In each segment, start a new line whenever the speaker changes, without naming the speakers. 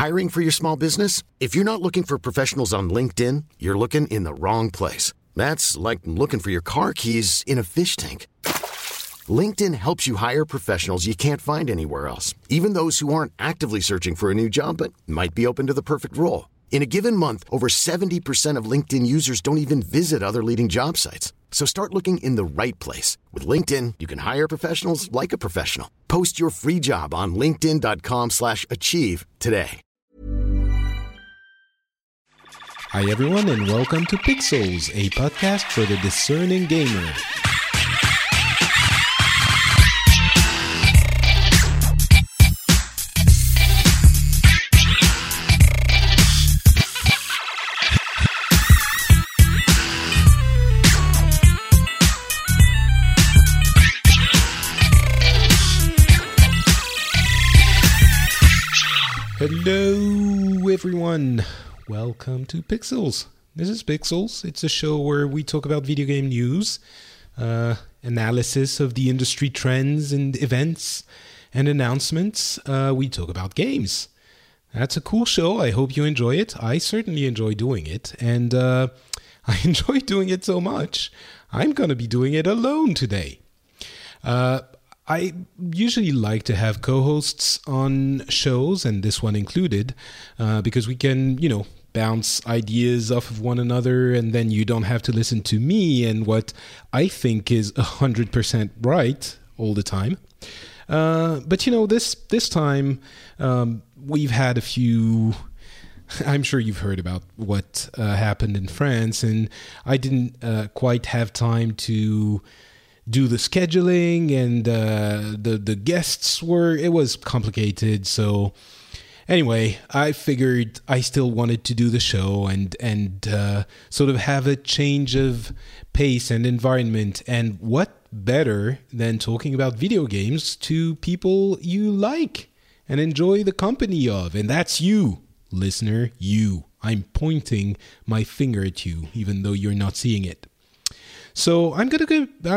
Hiring for your small business? If you're not looking for professionals on LinkedIn, you're looking in the wrong place. That's like looking for your car keys in a fish tank. LinkedIn helps you hire professionals you can't find anywhere else, even those who aren't actively searching for a new job but might be open to the perfect role. In a given month, over 70% of LinkedIn users don't even visit other leading job sites. So start looking in the right place. With LinkedIn, you can hire professionals like a professional. Post your free job on linkedin.com/achieve today.
Hi everyone and welcome to Pixels, a podcast for the discerning gamer. Hello everyone, welcome to Pixels. This is Pixels. It's a show where we talk about video game news, analysis of the industry trends and events and announcements. We talk about games. That's a cool show. I hope you enjoy it. I certainly enjoy doing it, and I enjoy doing it so much, I'm going to be doing it alone today. I usually like to have co-hosts on shows, and this one included, because we can, bounce ideas off of one another, and then you don't have to listen to me and what I think is 100% right all the time. But this time, we've had a few... I'm sure you've heard about what happened in France, and I didn't quite have time to do the scheduling, and the guests it was complicated. So anyway, I figured I still wanted to do the show and sort of have a change of pace and environment. And what better than talking about video games to people you like and enjoy the company of? And that's you, listener, you. I'm pointing my finger at you, even though you're not seeing it. So I'm gonna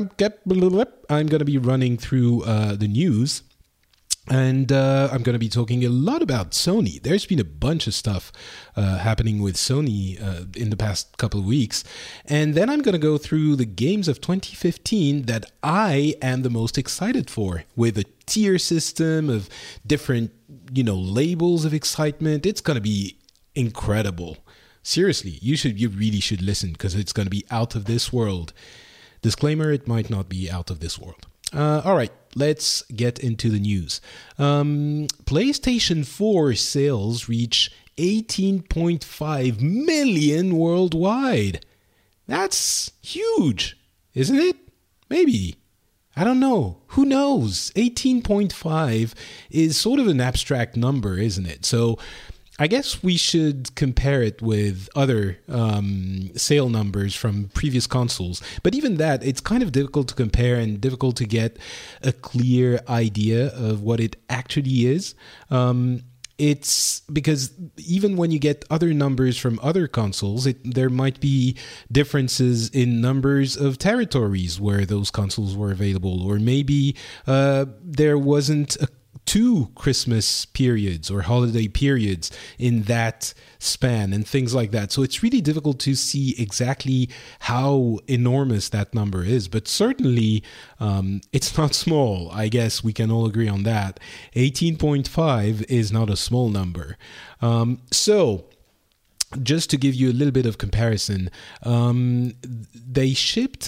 be running through the news, and I'm gonna be talking a lot about Sony. There's been a bunch of stuff happening with Sony in the past couple of weeks, and then I'm gonna go through the games of 2015 that I am the most excited for, with a tier system of different labels of excitement. It's gonna be incredible. Seriously, you really should listen, because it's going to be out of this world. Disclaimer, it might not be out of this world. All right, let's get into the news. PlayStation 4 sales reach 18.5 million worldwide. That's huge, isn't it? Maybe. I don't know. Who knows? 18.5 is sort of an abstract number, isn't it? So I guess we should compare it with other sale numbers from previous consoles. But even that, it's kind of difficult to compare and difficult to get a clear idea of what it actually is. It's because even when you get other numbers from other consoles, there might be differences in numbers of territories where those consoles were available. Or maybe there wasn't two Christmas periods or holiday periods in that span and things like that. So it's really difficult to see exactly how enormous that number is. But certainly it's not small. I guess we can all agree on that. 18.5 is not a small number. So just to give you a little bit of comparison, they shipped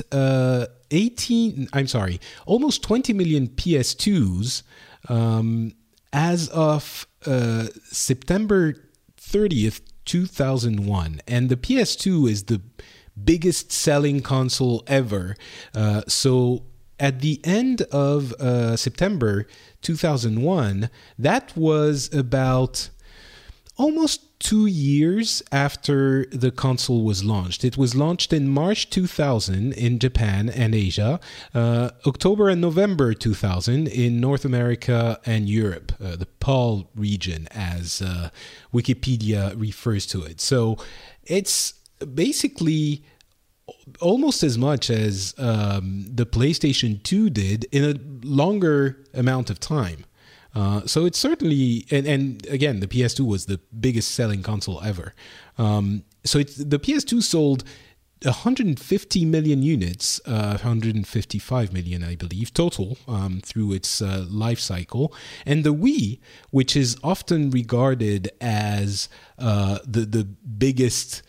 almost 20 million PS2s as of September 30th, 2001. And the PS2 is the biggest selling console ever. So at the end of September 2001, that was about almost 2 years after the console was launched. It was launched in March 2000 in Japan and Asia, October and November 2000 in North America and Europe, the PAL region as Wikipedia refers to it. So it's basically almost as much as the PlayStation 2 did in a longer amount of time. So it's certainly, and again, the PS2 was the biggest selling console ever. So the PS2 sold 150 million units, 155 million, I believe, total through its life cycle. And the Wii, which is often regarded as the biggest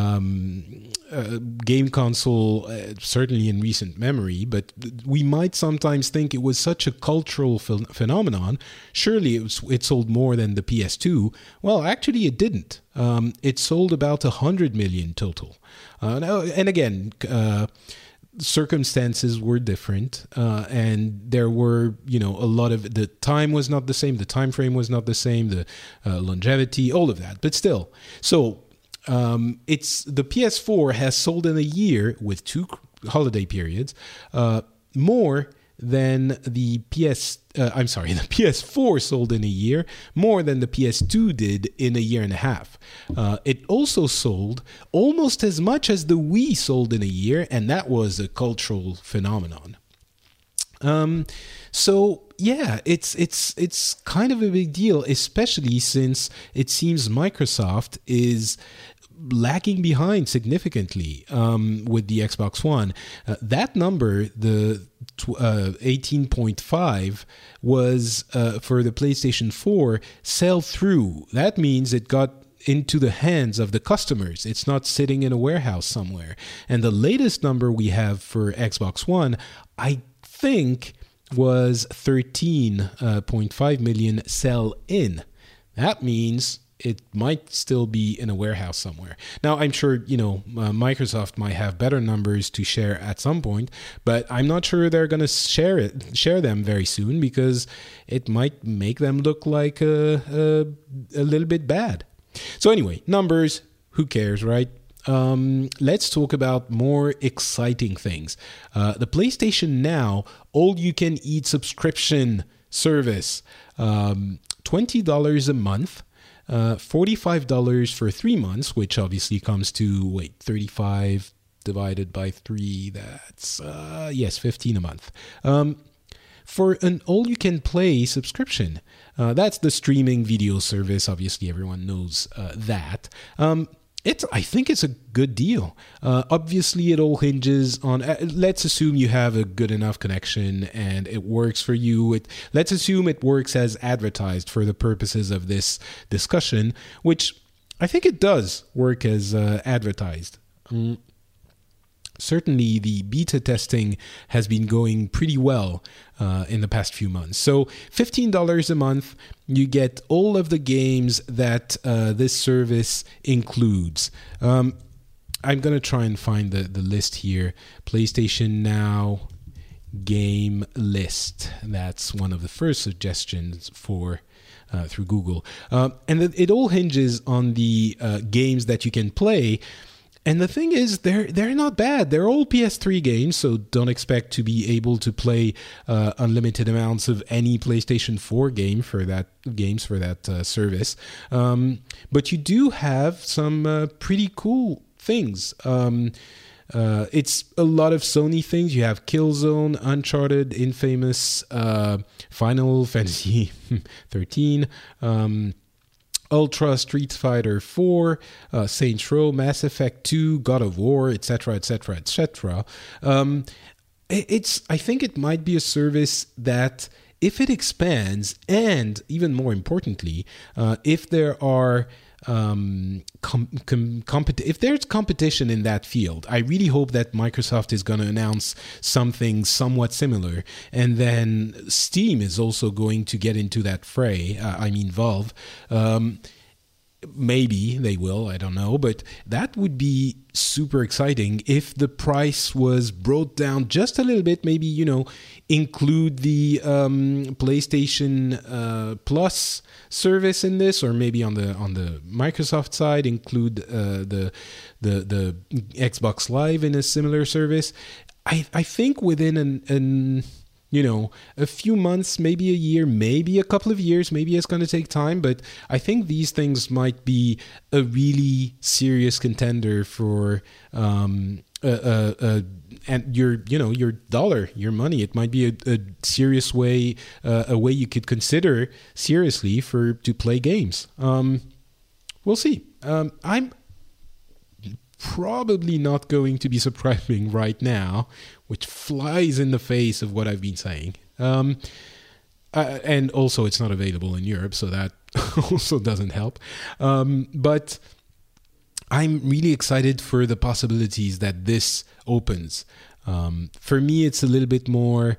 game console, certainly in recent memory, but we might sometimes think it was such a cultural phenomenon. Surely it sold more than the PS2. Well, actually it didn't. It sold about 100 million total. And again, circumstances were different, and there were, a lot of, the time was not the same, the time frame was not the same, the longevity, all of that. But still, so it's the PS4 has sold in a year with 2 holiday periods more than the the PS4 sold in a year more than the PS2 did in a year and a half. It also sold almost as much as the Wii sold in a year, and that was a cultural phenomenon. So yeah, it's kind of a big deal, especially since it seems Microsoft is lagging behind significantly with the Xbox One. That number, the 18.5, was for the PlayStation 4 sell through. That means it got into the hands of the customers. It's not sitting in a warehouse somewhere. And the latest number we have for Xbox One, I think, was 13.5 million sell in. That means it might still be in a warehouse somewhere. Now, I'm sure, Microsoft might have better numbers to share at some point, but I'm not sure they're going to share them very soon, because it might make them look like a little bit bad. So anyway, numbers, who cares, right? Let's talk about more exciting things. The PlayStation Now all-you-can-eat subscription service, $20 a month. $45 for 3 months, which obviously comes to, 35 divided by 3, that's, 15 a month. For an all-you-can-play subscription, that's the streaming video service. Obviously, everyone knows that. I think it's a good deal. Obviously, it all hinges on, let's assume you have a good enough connection and it works for you. Let's assume it works as advertised for the purposes of this discussion, which I think it does work as advertised. Certainly, the beta testing has been going pretty well in the past few months. So $15 a month, you get all of the games that this service includes. I'm going to try and find the list here. PlayStation Now game list. That's one of the first suggestions for through Google. And it all hinges on the games that you can play. And the thing is, they're not bad. They're all PS3 games, so don't expect to be able to play unlimited amounts of any PlayStation 4 game for that service. But you do have some pretty cool things. It's a lot of Sony things. You have Killzone, Uncharted, Infamous, Final Fantasy 13. Ultra, Street Fighter 4, Saints Row, Mass Effect 2, God of War, etc., etc., etc. I think it might be a service that, if it expands, and even more importantly, if there are if there's competition in that field, I really hope that Microsoft is going to announce something somewhat similar, and then Steam is also going to get into that fray. Valve. Maybe they will, I don't know, but that would be super exciting if the price was brought down just a little bit. Maybe, include the PlayStation Plus service in this, or maybe on the Microsoft side include the Xbox Live in a similar service. I think within a few months, maybe a year, maybe a couple of years, maybe it's going to take time, but I think these things might be a really serious contender for and your dollar, your money. It might be a serious way, a way you could consider seriously to play games. We'll see. I'm probably not going to be subscribing right now, which flies in the face of what I've been saying. And also, it's not available in Europe, so that also doesn't help. But I'm really excited for the possibilities that this opens. For me, it's a little bit more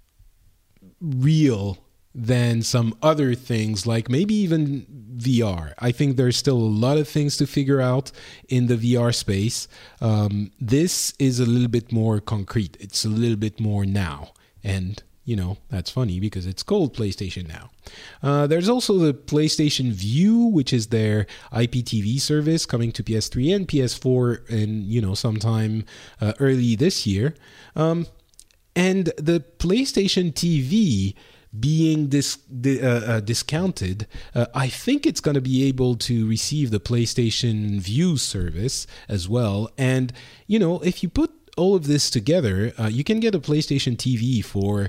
real than some other things, like maybe even VR. I think there's still a lot of things to figure out in the VR space. This is a little bit more concrete. It's a little bit more now. And that's funny because it's called PlayStation Now. There's also the PlayStation Vue, which is their IPTV service coming to PS3 and PS4 in, sometime early this year. And the PlayStation TV being discounted, I think it's going to be able to receive the PlayStation Vue service as well. And, if you put all of this together, you can get a PlayStation TV for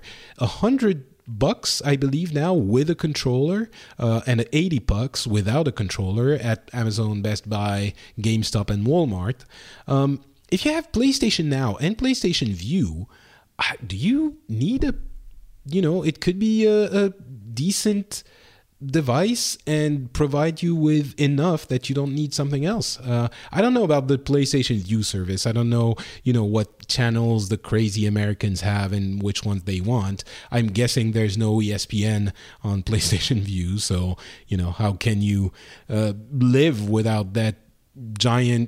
$100, I believe now, with a controller, and $80 without a controller at Amazon, Best Buy, GameStop, and Walmart. If you have PlayStation Now and PlayStation Vue, do you need it could be a decent device and provide you with enough that you don't need something else. I don't know about the PlayStation Vue service. I don't know, what channels the crazy Americans have and which ones they want. I'm guessing there's no ESPN on PlayStation Vue, so, how can you live without that giant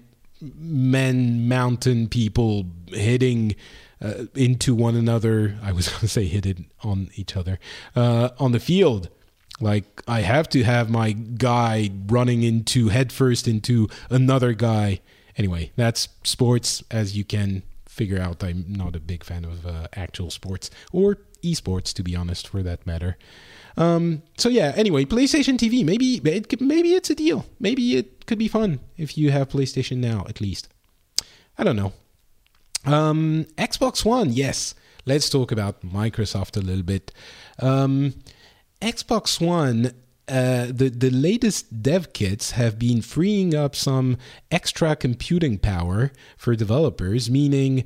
mountain people hitting into one another? I was going to say hitting on each other on the field. Like, I have to have my guy running headfirst into another guy. Anyway, that's sports, as you can figure out. I'm not a big fan of actual sports or esports, to be honest, for that matter. So yeah, anyway, PlayStation TV, maybe it's a deal. Maybe it could be fun if you have PlayStation Now, at least. I don't know. Xbox One, yes. Let's talk about Microsoft a little bit. Xbox One, the latest dev kits have been freeing up some extra computing power for developers, meaning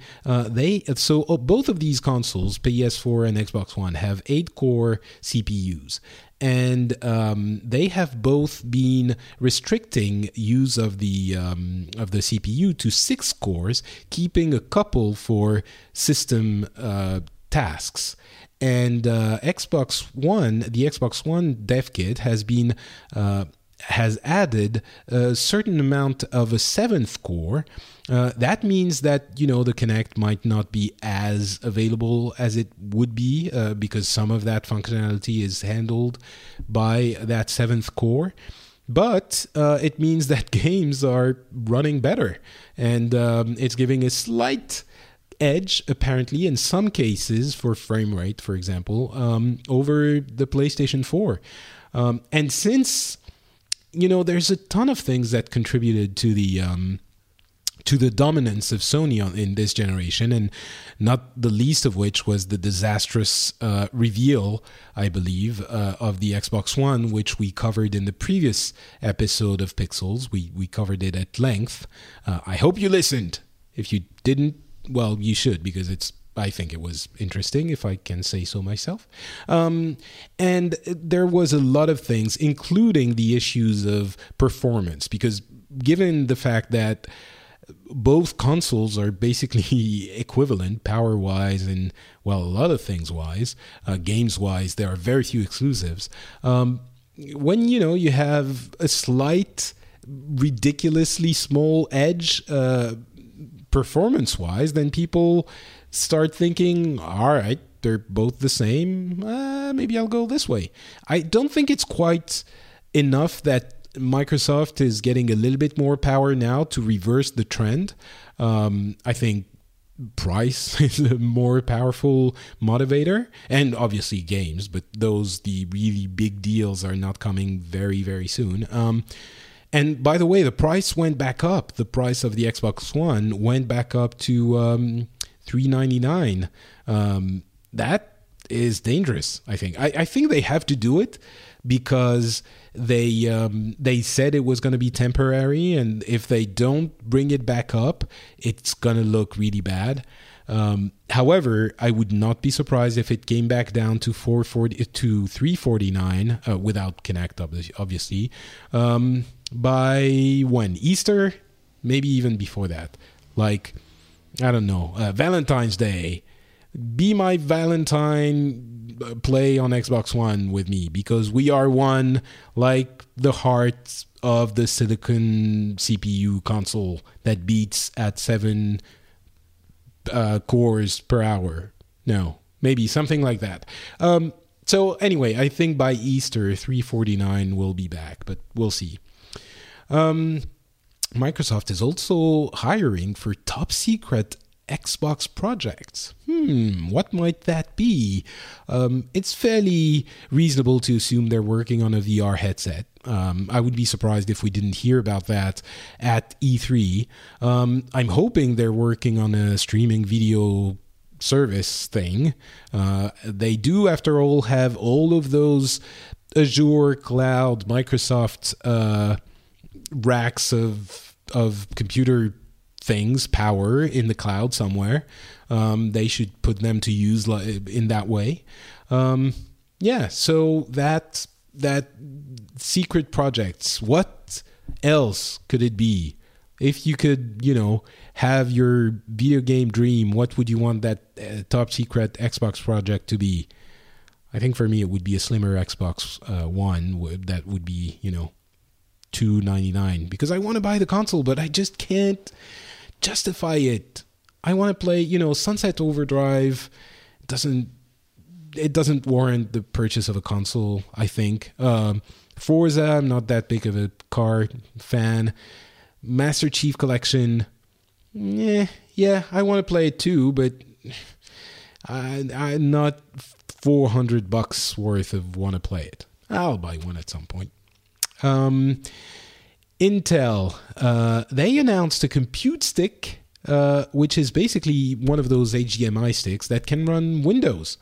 both of these consoles, PS4 and Xbox One, have 8-core CPUs. And they have both been restricting use of the CPU to 6 cores, keeping a couple for system tasks. And the Xbox One dev kit has added a certain amount of a 7th core. That means that, the Kinect might not be as available as it would be because some of that functionality is handled by that 7th core. But it means that games are running better. And it's giving a slight edge, apparently, in some cases, for frame rate, for example, over the PlayStation 4. And since, there's a ton of things that contributed to the dominance of Sony in this generation, and not the least of which was the disastrous reveal, I believe, of the Xbox One, which we covered in the previous episode of Pixels. We covered it at length. I hope you listened. If you didn't, well, you should, because I think it was interesting, if I can say so myself. And there was a lot of things, including the issues of performance, because given the fact that both consoles are basically equivalent power-wise and, well, a lot of things-wise, games-wise, there are very few exclusives. When, you have a slight, ridiculously small edge performance-wise, then people start thinking, all right, they're both the same, maybe I'll go this way. I don't think it's quite enough that Microsoft is getting a little bit more power now to reverse the trend. I think price is a more powerful motivator, and obviously games, but the really big deals are not coming very, very soon. And by the way, the price went back up. The price of the Xbox One went back up to $399. That is dangerous, I think. I think they have to do it because they said it was going to be temporary, and if they don't bring it back up, it's going to look really bad. However, I would not be surprised if it came back down to $349 without Kinect, obviously. By when? Easter? Maybe even before that. Like, I don't know, Valentine's Day. Be my Valentine, play on Xbox One with me, because we are one, like the heart of the Silicon CPU console that beats at 7 cores per hour. No, maybe something like that. So anyway, I think by Easter, $349 will be back, but we'll see. Microsoft is also hiring for top secret Xbox projects. What might that be? It's fairly reasonable to assume they're working on a VR headset. I would be surprised if we didn't hear about that at E3. I'm hoping they're working on a streaming video service thing. They do, after all, have all of those Azure cloud, Microsoft racks of computer things, power in the cloud somewhere. They should put them to use in that way. So that secret projects, what else could it be? If you could, have your video game dream, what would you want that top secret Xbox project to be? I think for me it would be a slimmer Xbox One. That would be, $299, because I want to buy the console, but I just can't justify it. I want to play, Sunset Overdrive doesn't warrant the purchase of a console, I think. Forza, I'm not that big of a car fan. Master Chief Collection, I want to play it too, but I'm not $400 worth of want to play it. I'll buy one at some point. Intel, they announced a compute stick, which is basically one of those HDMI sticks that can run Windows.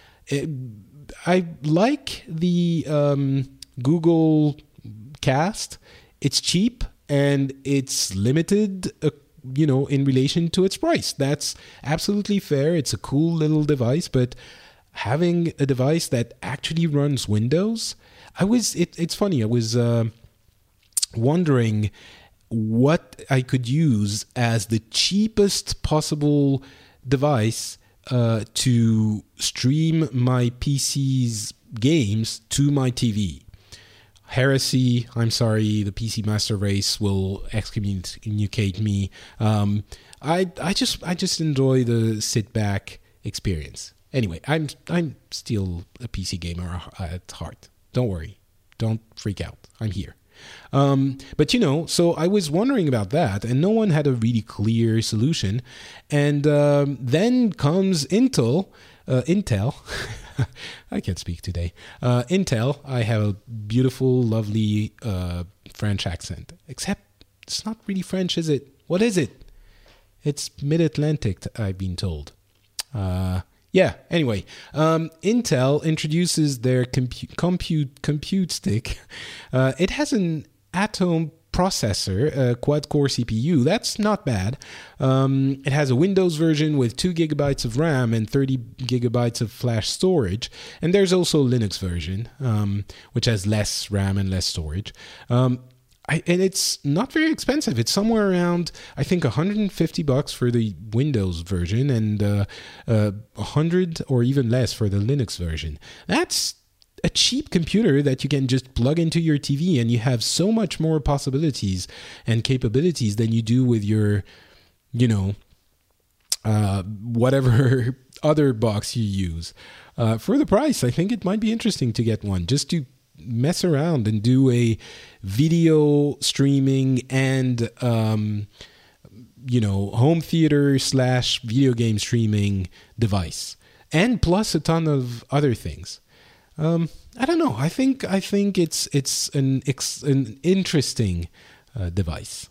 I like the Google Cast. It's cheap and it's limited, in relation to its price. That's absolutely fair. It's a cool little device, but having a device that actually runs Windows, it's funny. I was wondering what I could use as the cheapest possible device to stream my PC's games to my TV. Heresy, I'm sorry, the PC Master Race will excommunicate me. I just enjoy the sit back experience. Anyway, I'm still a PC gamer at heart. Don't worry. Don't freak out. I'm here. But so I was wondering about that, and no one had a really clear solution. And then comes Intel. I can't speak today. Intel. I have a beautiful, lovely French accent. Except it's not really French, is it? What is it? It's Mid-Atlantic, I've been told. Anyway, Intel introduces their compute stick. It has an Atom processor, a quad-core CPU. That's not bad. It has a Windows version with 2 gigabytes of RAM and 30 gigabytes of flash storage. And there's also a Linux version, which has less RAM and less storage. And it's not very expensive. It's somewhere around, I think, $150 for the Windows version and $100 or even less for the Linux version. That's a cheap computer that you can just plug into your TV, and you have so much more possibilities and capabilities than you do with your, whatever other box you use. For the price, I think it might be interesting to get one just to mess around and do a video streaming and home theater / video game streaming device, and plus a ton of other things. I don't know. I think it's an interesting device.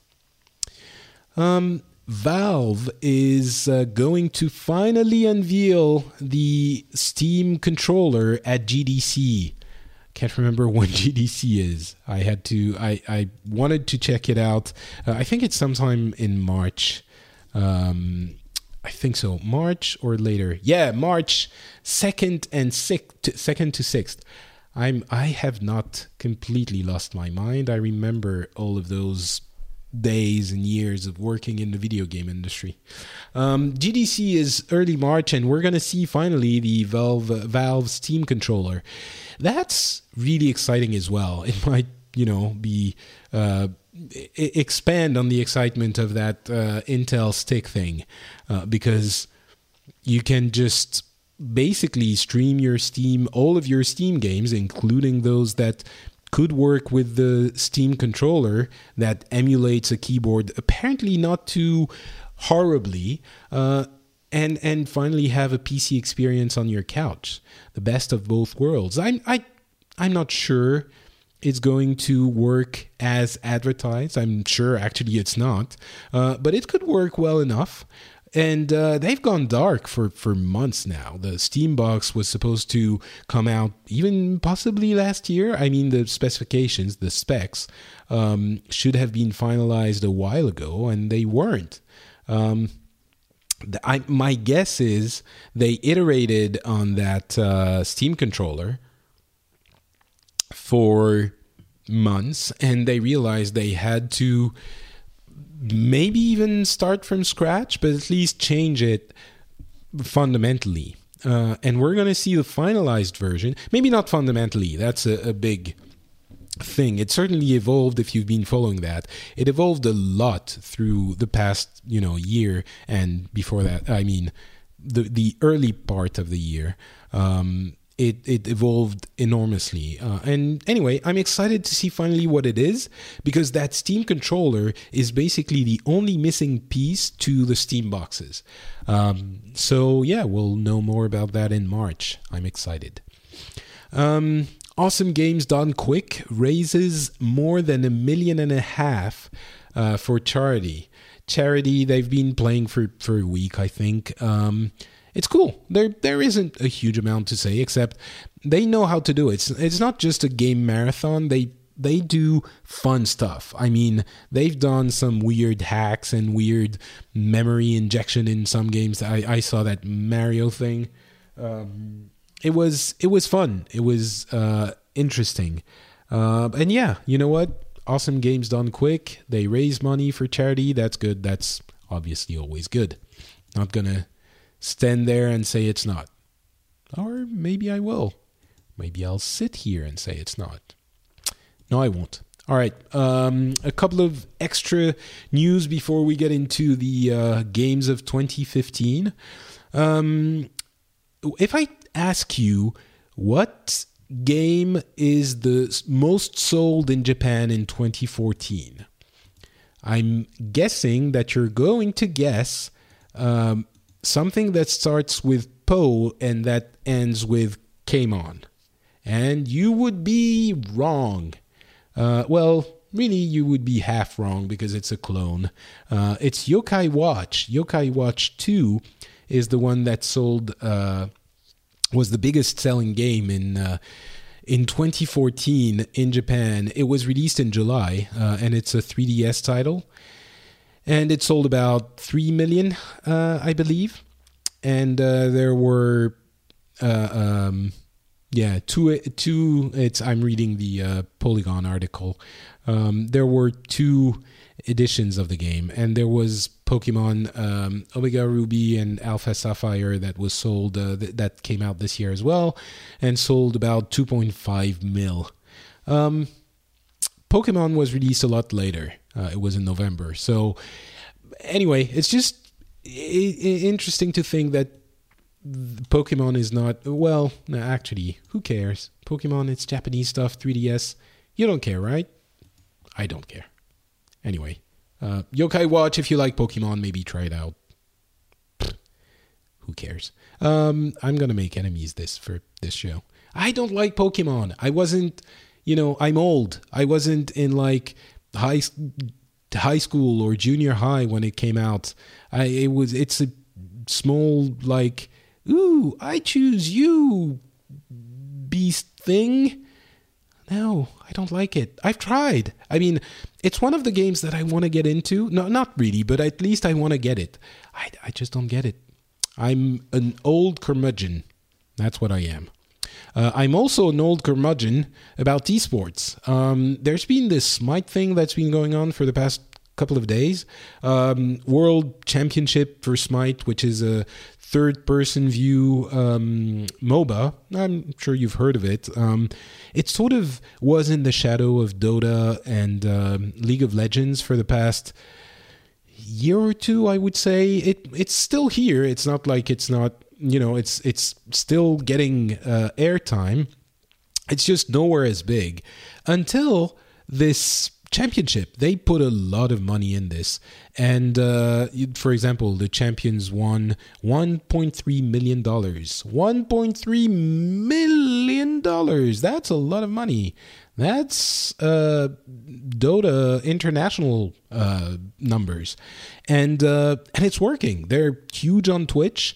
Valve is going to finally unveil the Steam controller at GDC. Can't remember when GDC is. I wanted to check it out. I think it's sometime in March. I think so. March or later. Yeah, March 2nd and 2nd to 6th. I have not completely lost my mind. I remember all of those days and years of working in the video game industry. GDC is early March, and we're going to see finally the Valve Steam controller. That's really exciting as well. It might, be expand on the excitement of that Intel stick thing, because you can just basically stream all of your Steam games, including those that could work with the Steam controller that emulates a keyboard, apparently not too horribly, and finally have a PC experience on your couch. The best of both worlds. I'm not sure it's going to work as advertised. I'm sure actually it's not, but it could work well enough. And they've gone dark for months now. The Steam box was supposed to come out even possibly last year. I mean, the specifications, the specs, should have been finalized a while ago, and they weren't. My guess is they iterated on that Steam controller for months, and they realized they had to maybe even start from scratch, but at least change it fundamentally. And we're going to see the finalized version. Maybe not fundamentally. That's a big thing. It certainly evolved. If you've been following that, it evolved a lot through the past, year, and before that, I mean, the early part of the year. It evolved enormously. And anyway, I'm excited to see finally what it is, because that Steam controller is basically the only missing piece to the Steam boxes. So yeah, we'll know more about that in March. I'm excited. Awesome Games Done Quick raises more than $1.5 million for charity. They've been playing for a week, I think. It's cool. There isn't a huge amount to say, except they know how to do it. It's not just a game marathon. They do fun stuff. I mean, they've done some weird hacks and weird memory injection in some games. I saw that Mario thing. It was fun. It was interesting. And yeah, you know what? Awesome Games Done Quick. They raise money for charity. That's good. That's obviously always good. Not gonna stand there and say it's not. Or maybe I will. Maybe I'll sit here and say it's not. No, I won't. All right. A couple of extra news before we get into the games of 2015. If I ask you what game is the most sold in Japan in 2014, I'm guessing that you're going to guess something that starts with Po and that ends with Keimon. And you would be wrong. Well, really, you would be half wrong because it's a clone. It's Yokai Watch. Yokai Watch 2 is the one that sold, was the biggest selling game in 2014 in Japan. It was released in July, and it's a 3DS title. And it sold about 3 million, I believe. And there were, two. I'm reading the Polygon article. There were 2 editions of the game, and there was Pokemon Omega Ruby and Alpha Sapphire that was sold. That came out this year as well, and sold about 2.5 mil. Pokemon was released a lot later. It was in November. So anyway, it's just interesting to think that Pokemon is not... Well, no, actually, who cares? Pokemon, it's Japanese stuff, 3DS. You don't care, right? I don't care. Anyway, Yokai Watch, if you like Pokemon, maybe try it out. Who cares? I'm going to make enemies for this show. I don't like Pokemon. I wasn't, I'm old. I wasn't in like high school or junior high when it came out. It's a small like, ooh, I choose you, beast thing. No, I don't like it. I've tried. I mean, it's one of the games that I want to get into. No, not really, but at least I want to get it. I just don't get it. I'm an old curmudgeon. That's what I am. I'm also an old curmudgeon about esports. There's been this Smite thing that's been going on for the past couple of days. World Championship for Smite, which is a third-person view MOBA. I'm sure you've heard of it. It sort of was in the shadow of Dota and League of Legends for the past year or two, I would say. It's still here. It's not like it's not, it's still getting airtime. It's just nowhere as big until this championship. They put a lot of money in this, and for example, the champions won $1.3 million. $1.3 million. That's a lot of money. That's Dota international numbers, and it's working. They're huge on Twitch,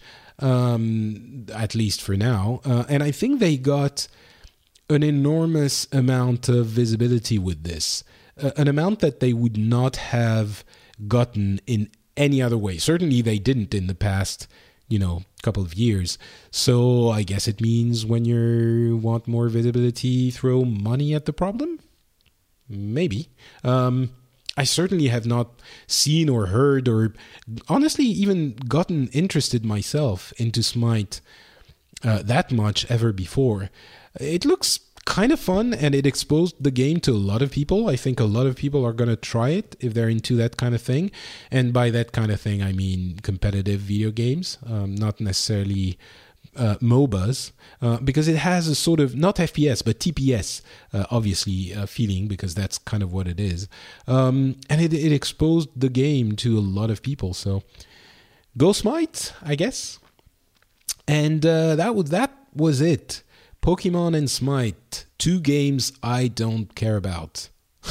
at least for now, and I think they got an enormous amount of visibility with this. An amount that they would not have gotten in any other way. Certainly they didn't in the past, couple of years. So I guess it means when you want more visibility, throw money at the problem? Maybe. I certainly have not seen or heard or honestly even gotten interested myself into Smite that much ever before. It looks kind of fun, and it exposed the game to a lot of people. I think a lot of people are going to try it if they're into that kind of thing. And by that kind of thing, I mean competitive video games, not necessarily MOBAs, because it has a sort of, not FPS, but TPS, obviously, feeling, because that's kind of what it is. And it exposed the game to a lot of people. So go Smite, I guess. And that was it. Pokemon and Smite, two games I don't care about.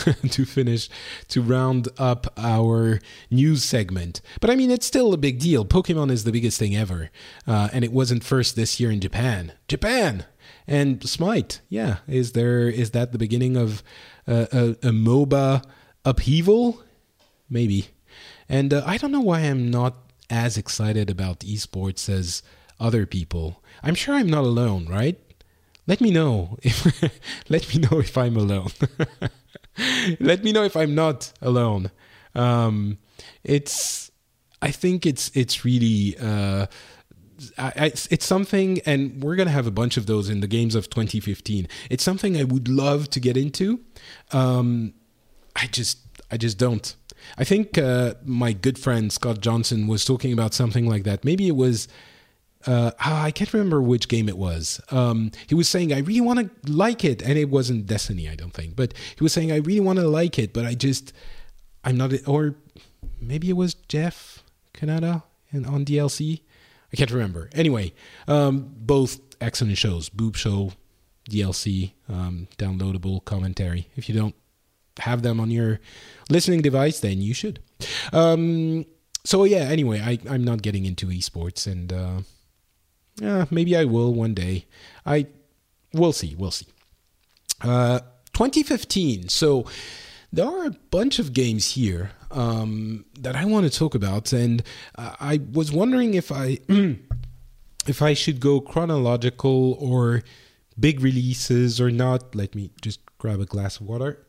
to round up our news segment. But I mean, it's still a big deal. Pokemon is the biggest thing ever. And it wasn't first this year in Japan. And Smite, yeah. Is that the beginning of a MOBA upheaval? Maybe. And I don't know why I'm not as excited about esports as other people. I'm sure I'm not alone, right? Let me know if I'm alone. Let me know if I'm not alone. I think it's really it's something, and we're gonna have a bunch of those in the games of 2015. It's something I would love to get into. I just don't. I think my good friend Scott Johnson was talking about something like that. Maybe it was. I can't remember which game it was. He was saying, I really want to like it. And it wasn't Destiny, I don't think. But he was saying, I really want to like it, but I'm not, or maybe it was Jeff Canada on DLC. I can't remember. Anyway, both excellent shows. Boob Show, DLC, downloadable commentary. If you don't have them on your listening device, then you should. So yeah, anyway, I'm not getting into esports, and maybe I will one day. We'll see. 2015. So there are a bunch of games here that I want to talk about, and I was wondering if I should go chronological or big releases or not. Let me just grab a glass of water.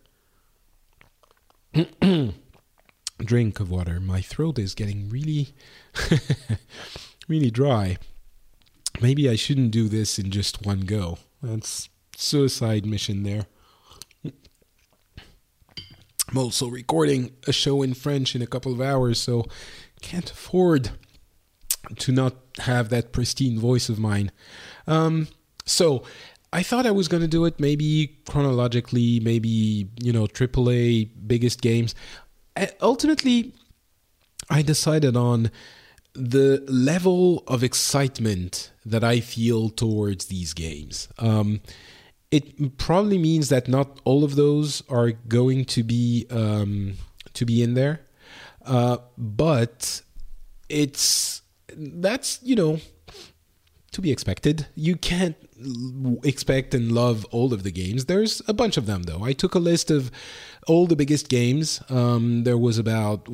Drink of water. My throat is getting really, really dry. Maybe I shouldn't do this in just one go. That's suicide mission there. I'm also recording a show in French in a couple of hours, so can't afford to not have that pristine voice of mine. So I thought I was going to do it maybe chronologically, maybe, AAA biggest games. Ultimately, I decided on the level of excitement that I feel towards these games. It probably means that not all of those are going to be in there, but that's to be expected. You can't expect and love all of the games. There's a bunch of them, though. I took a list of all the biggest games. There was about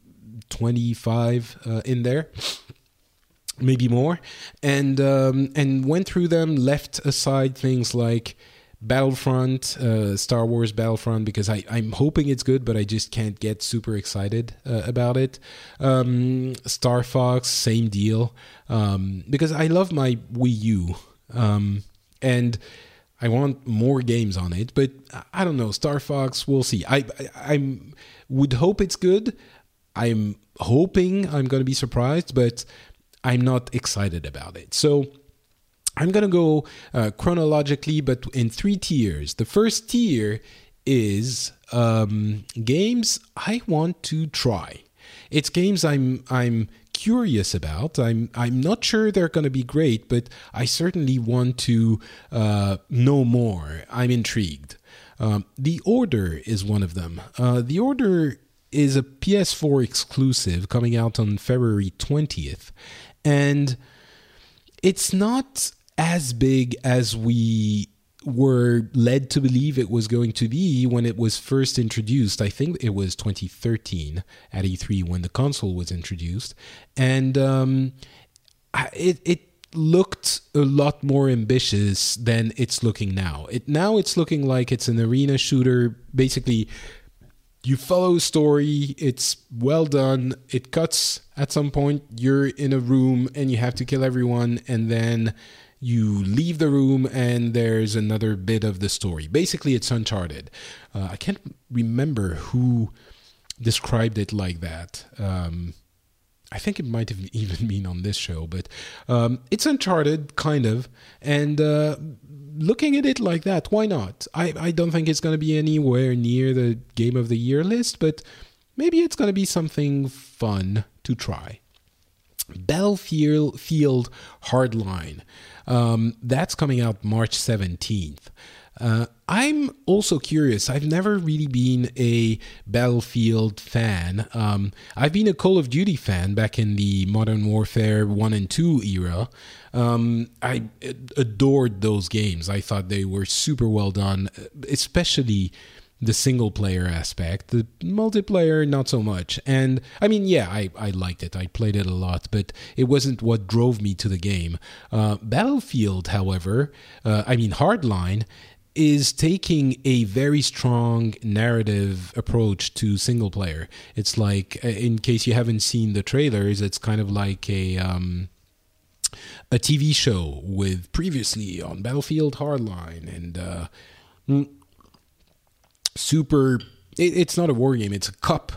25 in there, maybe more, and went through them. Left aside things like Battlefront, Star Wars Battlefront, because I'm hoping it's good, but I just can't get super excited about it. Star Fox, same deal, because I love my Wii U, and I want more games on it, but I don't know. Star Fox, we'll see. I would hope it's good. I'm hoping I'm going to be surprised, but I'm not excited about it. So I'm going to go chronologically, but in 3 tiers. The first tier is games I want to try. It's games I'm curious about. I'm not sure they're going to be great, but I certainly want to know more. I'm intrigued. The Order is one of them. The Order is a PS4 exclusive coming out on February 20th. And it's not as big as we were led to believe it was going to be when it was first introduced. I think it was 2013 at E3 when the console was introduced. And it looked a lot more ambitious than it's looking now. Now it's looking like it's an arena shooter. Basically, you follow a story, it's well done, it cuts at some point, you're in a room and you have to kill everyone, and then you leave the room and there's another bit of the story. Basically, it's Uncharted. I can't remember who described it like that. I think it might have even been on this show, but it's Uncharted, kind of, and looking at it like that, why not? I don't think it's going to be anywhere near the Game of the Year list, but maybe it's going to be something fun to try. Battlefield Hardline. That's coming out March 17th. I'm also curious. I've never really been a Battlefield fan. I've been a Call of Duty fan back in the Modern Warfare 1 and 2 era. I adored those games. I thought they were super well done, especially the single player aspect. The multiplayer, not so much. And I mean, yeah, I liked it. I played it a lot, but it wasn't what drove me to the game. Battlefield, however, Hardline, is taking a very strong narrative approach to single player. It's like, in case you haven't seen the trailers, it's kind of like a TV show with previously on Battlefield Hardline, and super. It's not a war game. It's a cup.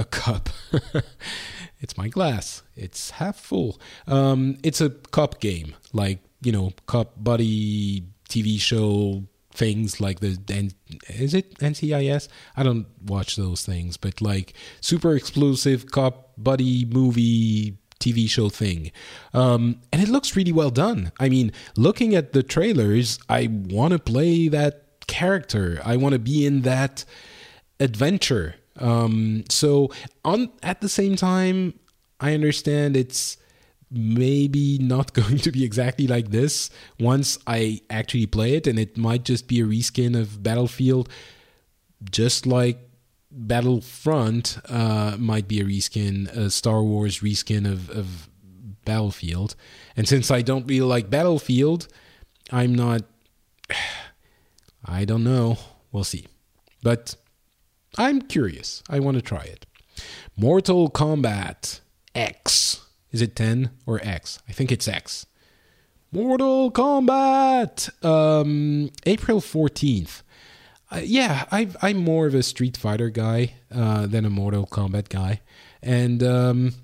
It's my glass. It's half full. It's a cup game, like cup buddy TV show things like is it NCIS? I don't watch those things, but like super explosive cup buddy movie TV show thing. And it looks really well done. I mean, looking at the trailers, I want to play that character. I want to be in that adventure. So at the same time, I understand it's maybe not going to be exactly like this once I actually play it, and it might just be a reskin of Battlefield, just like Battlefront might be a Star Wars reskin of Battlefield. And since I don't really like Battlefield, I don't know. We'll see. But I'm curious. I want to try it. Mortal Kombat X. Is it 10 or X? I think it's X. Mortal Kombat! April 14th. I'm more of a Street Fighter guy than a Mortal Kombat guy. And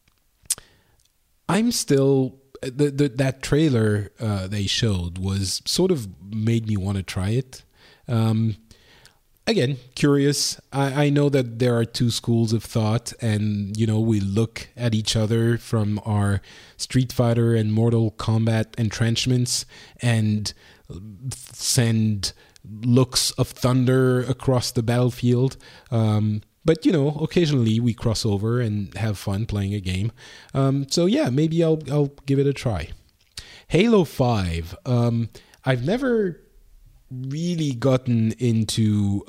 I'm still... that trailer they showed was sort of made me want to try it. again, curious. I know that there are two schools of thought, and we look at each other from our Street Fighter and Mortal Kombat entrenchments and send looks of thunder across the battlefield. But occasionally we cross over and have fun playing a game. So yeah, maybe I'll give it a try. Halo 5. I've never really gotten into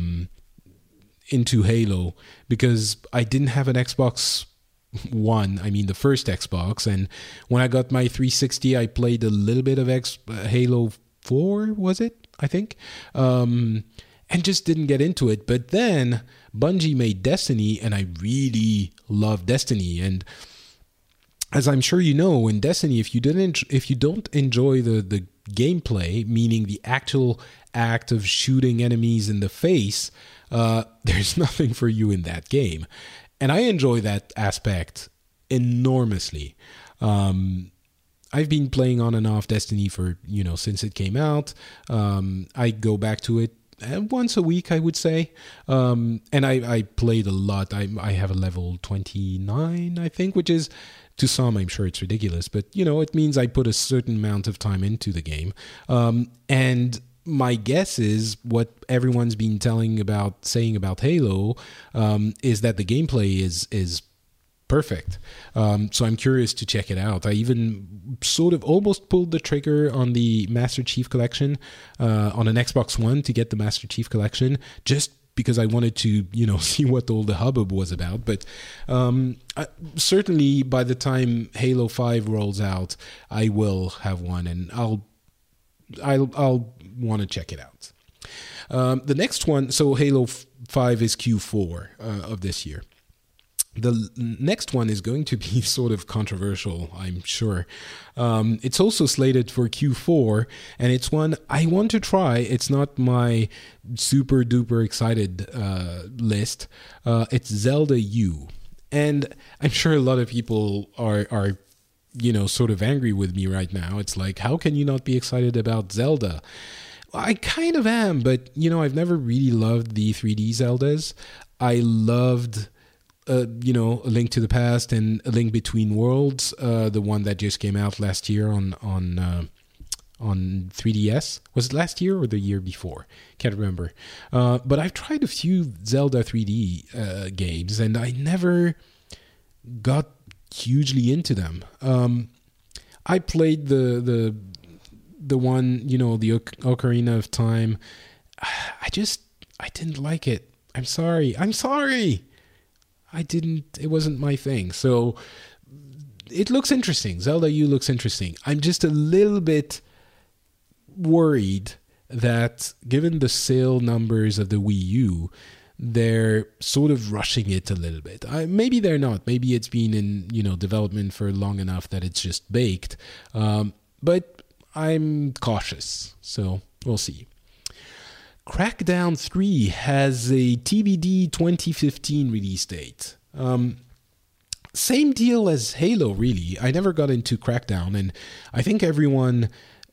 Halo because I didn't have an Xbox One. I mean, the first Xbox. And when I got my 360, I played a little bit of Halo 4, was it? I think. And just didn't get into it. But then Bungie made Destiny, and I really love Destiny. And as I'm sure you know, in Destiny, if you don't enjoy the gameplay, meaning the actual act of shooting enemies in the face, there's nothing for you in that game. And I enjoy that aspect enormously. I've been playing on and off Destiny for, since it came out. I go back to it once a week, I would say. And I played a lot. I have a level 29, I think, which is, to some, I'm sure it's ridiculous, but it means I put a certain amount of time into the game. And my guess is what everyone's been saying about Halo is that the gameplay is perfect. So I'm curious to check it out. I even sort of almost pulled the trigger on the Master Chief Collection on an Xbox One to get the Master Chief Collection, just because I wanted to, see what all the hubbub was about. But certainly by the time Halo 5 rolls out, I will have one, and I'll want to check it out. The next one, so Halo 5 is Q4 of this year. The next one is going to be sort of controversial, I'm sure. It's also slated for Q4, and it's one I want to try. It's not my super duper excited list. It's Zelda U. And I'm sure a lot of people are sort of angry with me right now. It's like, how can you not be excited about Zelda? I kind of am, but, I've never really loved the 3D Zeldas. I loved A Link to the Past and A Link Between Worlds, the one that just came out last year on 3DS. Was it last year or the year before? Can't remember. But I've tried a few Zelda 3D games, and I never got hugely into them. I played the one, the Ocarina of Time. I didn't like it. I'm sorry. It wasn't my thing. So it looks interesting. Zelda U looks interesting. I'm just a little bit worried that given the sale numbers of the Wii U, they're sort of rushing it a little bit. Maybe they're not. Maybe it's been in, development for long enough that it's just baked. But I'm cautious. So we'll see. Crackdown 3 has a TBD 2015 release date. Same deal as Halo, really. I never got into Crackdown, and I think everyone...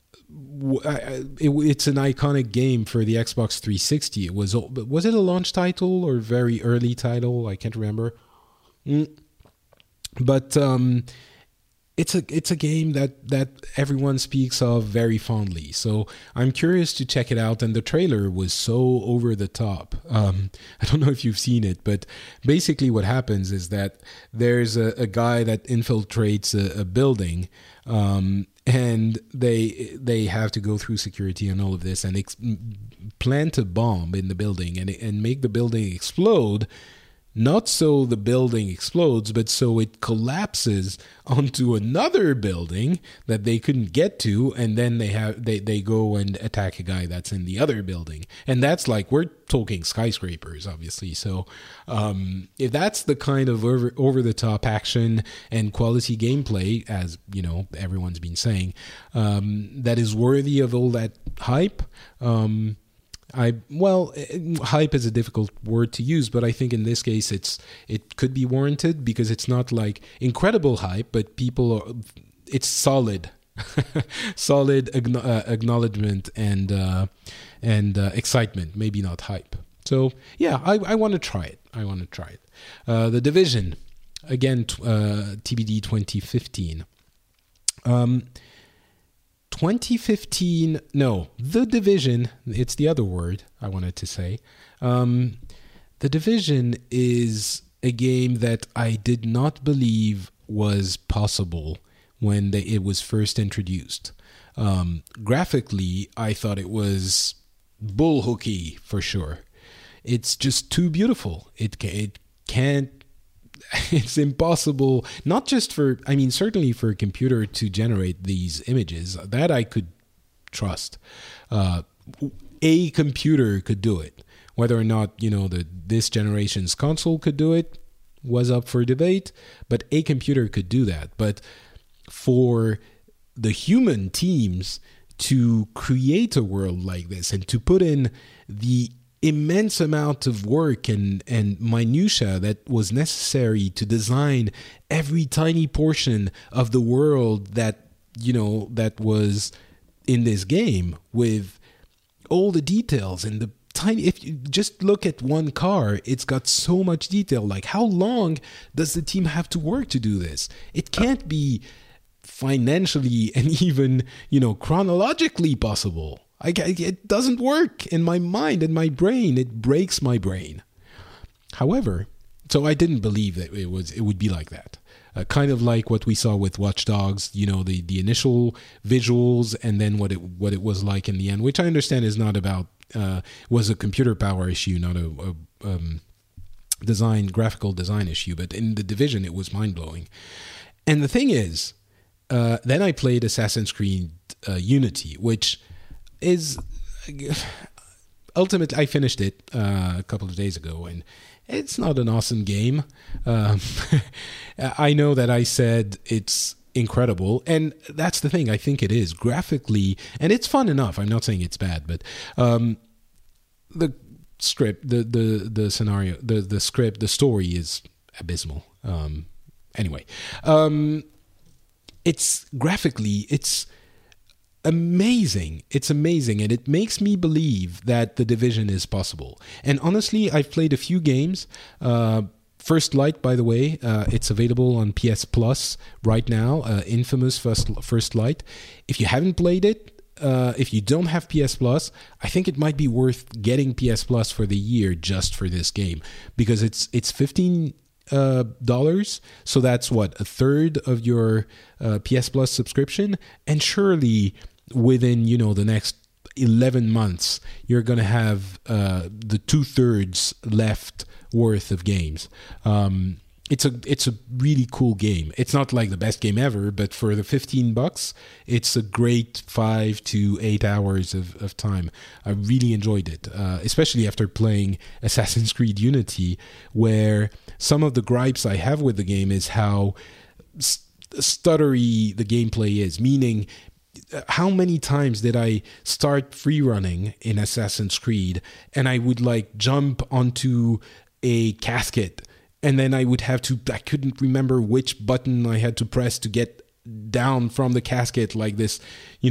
it's an iconic game for the Xbox 360. Was it a launch title or very early title? I can't remember. But it's a game that everyone speaks of very fondly. So I'm curious to check it out. And the trailer was so over the top. I don't know if you've seen it, but basically what happens is that there's a guy that infiltrates a building, and they have to go through security and all of this and plant a bomb in the building and make the building explode. Not so the building explodes, but so it collapses onto another building that they couldn't get to, and then they go and attack a guy that's in the other building. And that's like, we're talking skyscrapers, obviously. So if that's the kind of over-the-top action and quality gameplay, as everyone's been saying, that is worthy of all that hype, hype is a difficult word to use, but I think in this case it could be warranted because it's not like incredible hype, but it's solid, solid acknowledgement and excitement, maybe not hype. So yeah, I want to try it. The Division, again, TBD 2015. 2015, no, The Division, it's the other word I wanted to say. The Division is a game that I did not believe was possible when it was first introduced. Graphically, I thought it was bullhooky for sure. It's just too beautiful. It can't. It's impossible. Not just for. I mean, certainly for a computer to generate these images, that I could trust. A computer could do it. Whether or not this generation's console could do it was up for debate. But a computer could do that. But for the human teams to create a world like this and to put in the immense amount of work and minutia that was necessary to design every tiny portion of the world that was in this game, with all the details and the tiny, if you just look at one car, it's got so much detail. Like, how long does the team have to work to do this? It can't be financially and even chronologically possible. It doesn't work in my mind, in my brain. It breaks my brain. However, so I didn't believe that it would be like that. Kind of like what we saw with Watch Dogs, the initial visuals and then what it was like in the end, which I understand is not about was a computer power issue, not a graphical design issue. But in the Division, it was mind blowing. And the thing is, then I played Assassin's Creed Unity, which is ultimately, I finished it a couple of days ago, and it's not an awesome game. I know that I said it's incredible, and that's the thing. I think it is graphically, and it's fun enough. I'm not saying it's bad, but the script, the scenario, the script, the story is abysmal. Anyway, it's graphically, it's amazing. It's amazing, and it makes me believe that the Division is possible. And honestly, I've played a few games. First Light, by the way, it's available on PS Plus right now. Infamous First Light. If you haven't played it, if you don't have PS Plus, I think it might be worth getting PS Plus for the year just for this game, because it's $15. So that's what, a third of your PS Plus subscription, and surely within the next 11 months you're gonna have the 2/3 left worth of games. It's a really cool game. It's not like the best game ever, but for the $15, it's a great 5 to 8 hours of time. I really enjoyed it, especially after playing Assassin's Creed Unity, where some of the gripes I have with the game is how stuttery the gameplay is, meaning how many times did I start free running in Assassin's Creed and I would jump onto a casket, and then I couldn't remember which button I had to press to get down from the casket, like this,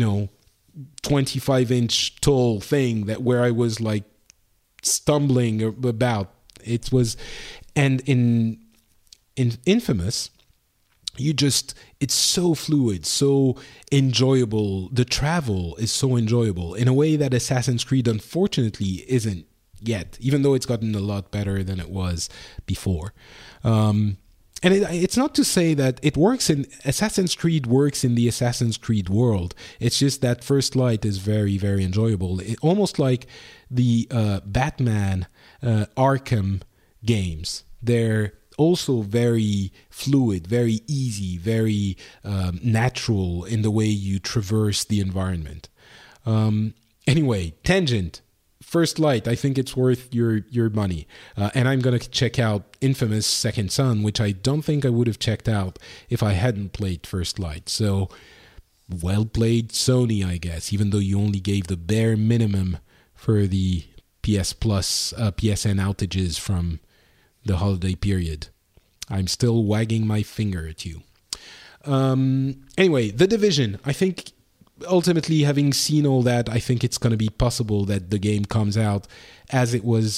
25-inch tall thing where I was stumbling about. It was, and in Infamous, it's so fluid, so enjoyable. The travel is so enjoyable in a way that Assassin's Creed, unfortunately, isn't yet, even though it's gotten a lot better than it was before. And it's not to say that it works in Assassin's Creed works in the Assassin's Creed world. It's just that First Light is very, very enjoyable. Almost like the Batman Arkham games. They're also very fluid, very easy, very natural in the way you traverse the environment. Anyway, tangent. First Light, I think it's worth your money. And I'm going to check out Infamous Second Son, which I don't think I would have checked out if I hadn't played First Light. So, well played, Sony, I guess, even though you only gave the bare minimum for the PS Plus, PSN outages from the holiday period. I'm still wagging my finger at you. Anyway, The Division. I think ultimately, having seen all that, I think it's going to be possible that the game comes out as it was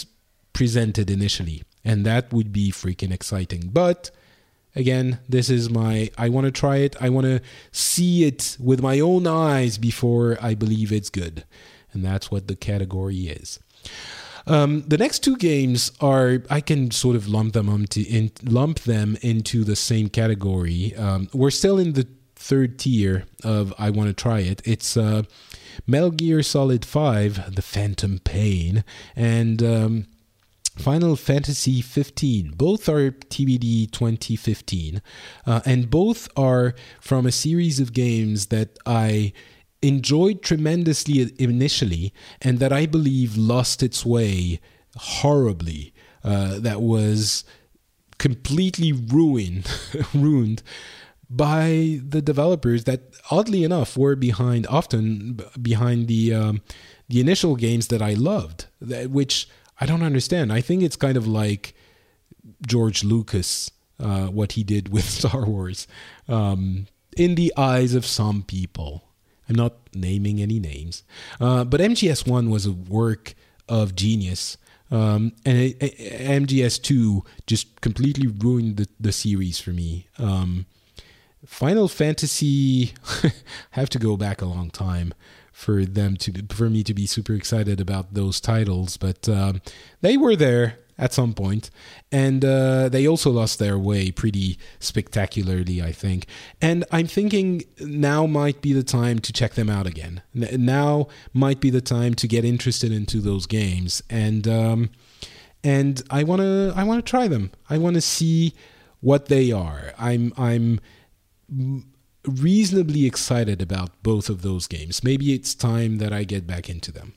presented initially, and that would be freaking exciting. But again, this is I want to try it. I want to see it with my own eyes before I believe it's good. And that's what the category is. The next two games I can sort of lump them into the same category. We're still in the third tier of I want to try it. It's Metal Gear Solid 5, The Phantom Pain, and Final Fantasy 15. Both are TBD 2015, and both are from a series of games that I enjoyed tremendously initially, and that I believe lost its way horribly. That was completely ruined by the developers that, oddly enough, were often behind the initial games that I loved, which I don't understand. I think it's kind of like George Lucas, what he did with Star Wars, in the eyes of some people. I'm not naming any names. But MGS1 was a work of genius. And MGS2 just completely ruined the series for me. Final Fantasy, I have to go back a long time for me to be super excited about those titles, but they were there at some point, and they also lost their way pretty spectacularly, I think. And I'm thinking now might be the time to check them out again. Now might be the time to get interested into those games, and I wanna try them. I wanna see what they are. I'm reasonably excited about both of those games. Maybe it's time that I get back into them.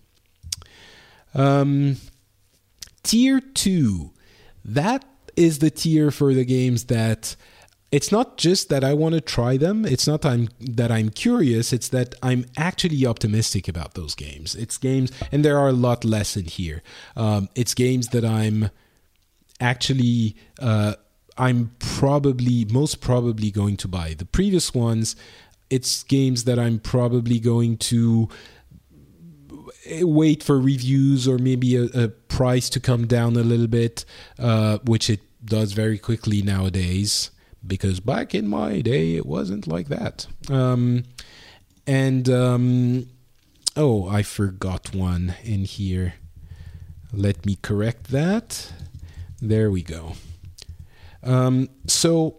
Tier 2. That is the tier for the games that it's not just that I want to try them. It's not that I'm curious. It's that I'm actually optimistic about those games. It's games, and there are a lot less in here. It's games that I'm actually... I'm most probably going to buy. The previous ones, it's games that I'm probably going to wait for reviews or maybe a price to come down a little bit, which it does very quickly nowadays, because back in my day, it wasn't like that. I forgot one in here. Let me correct that. There we go. So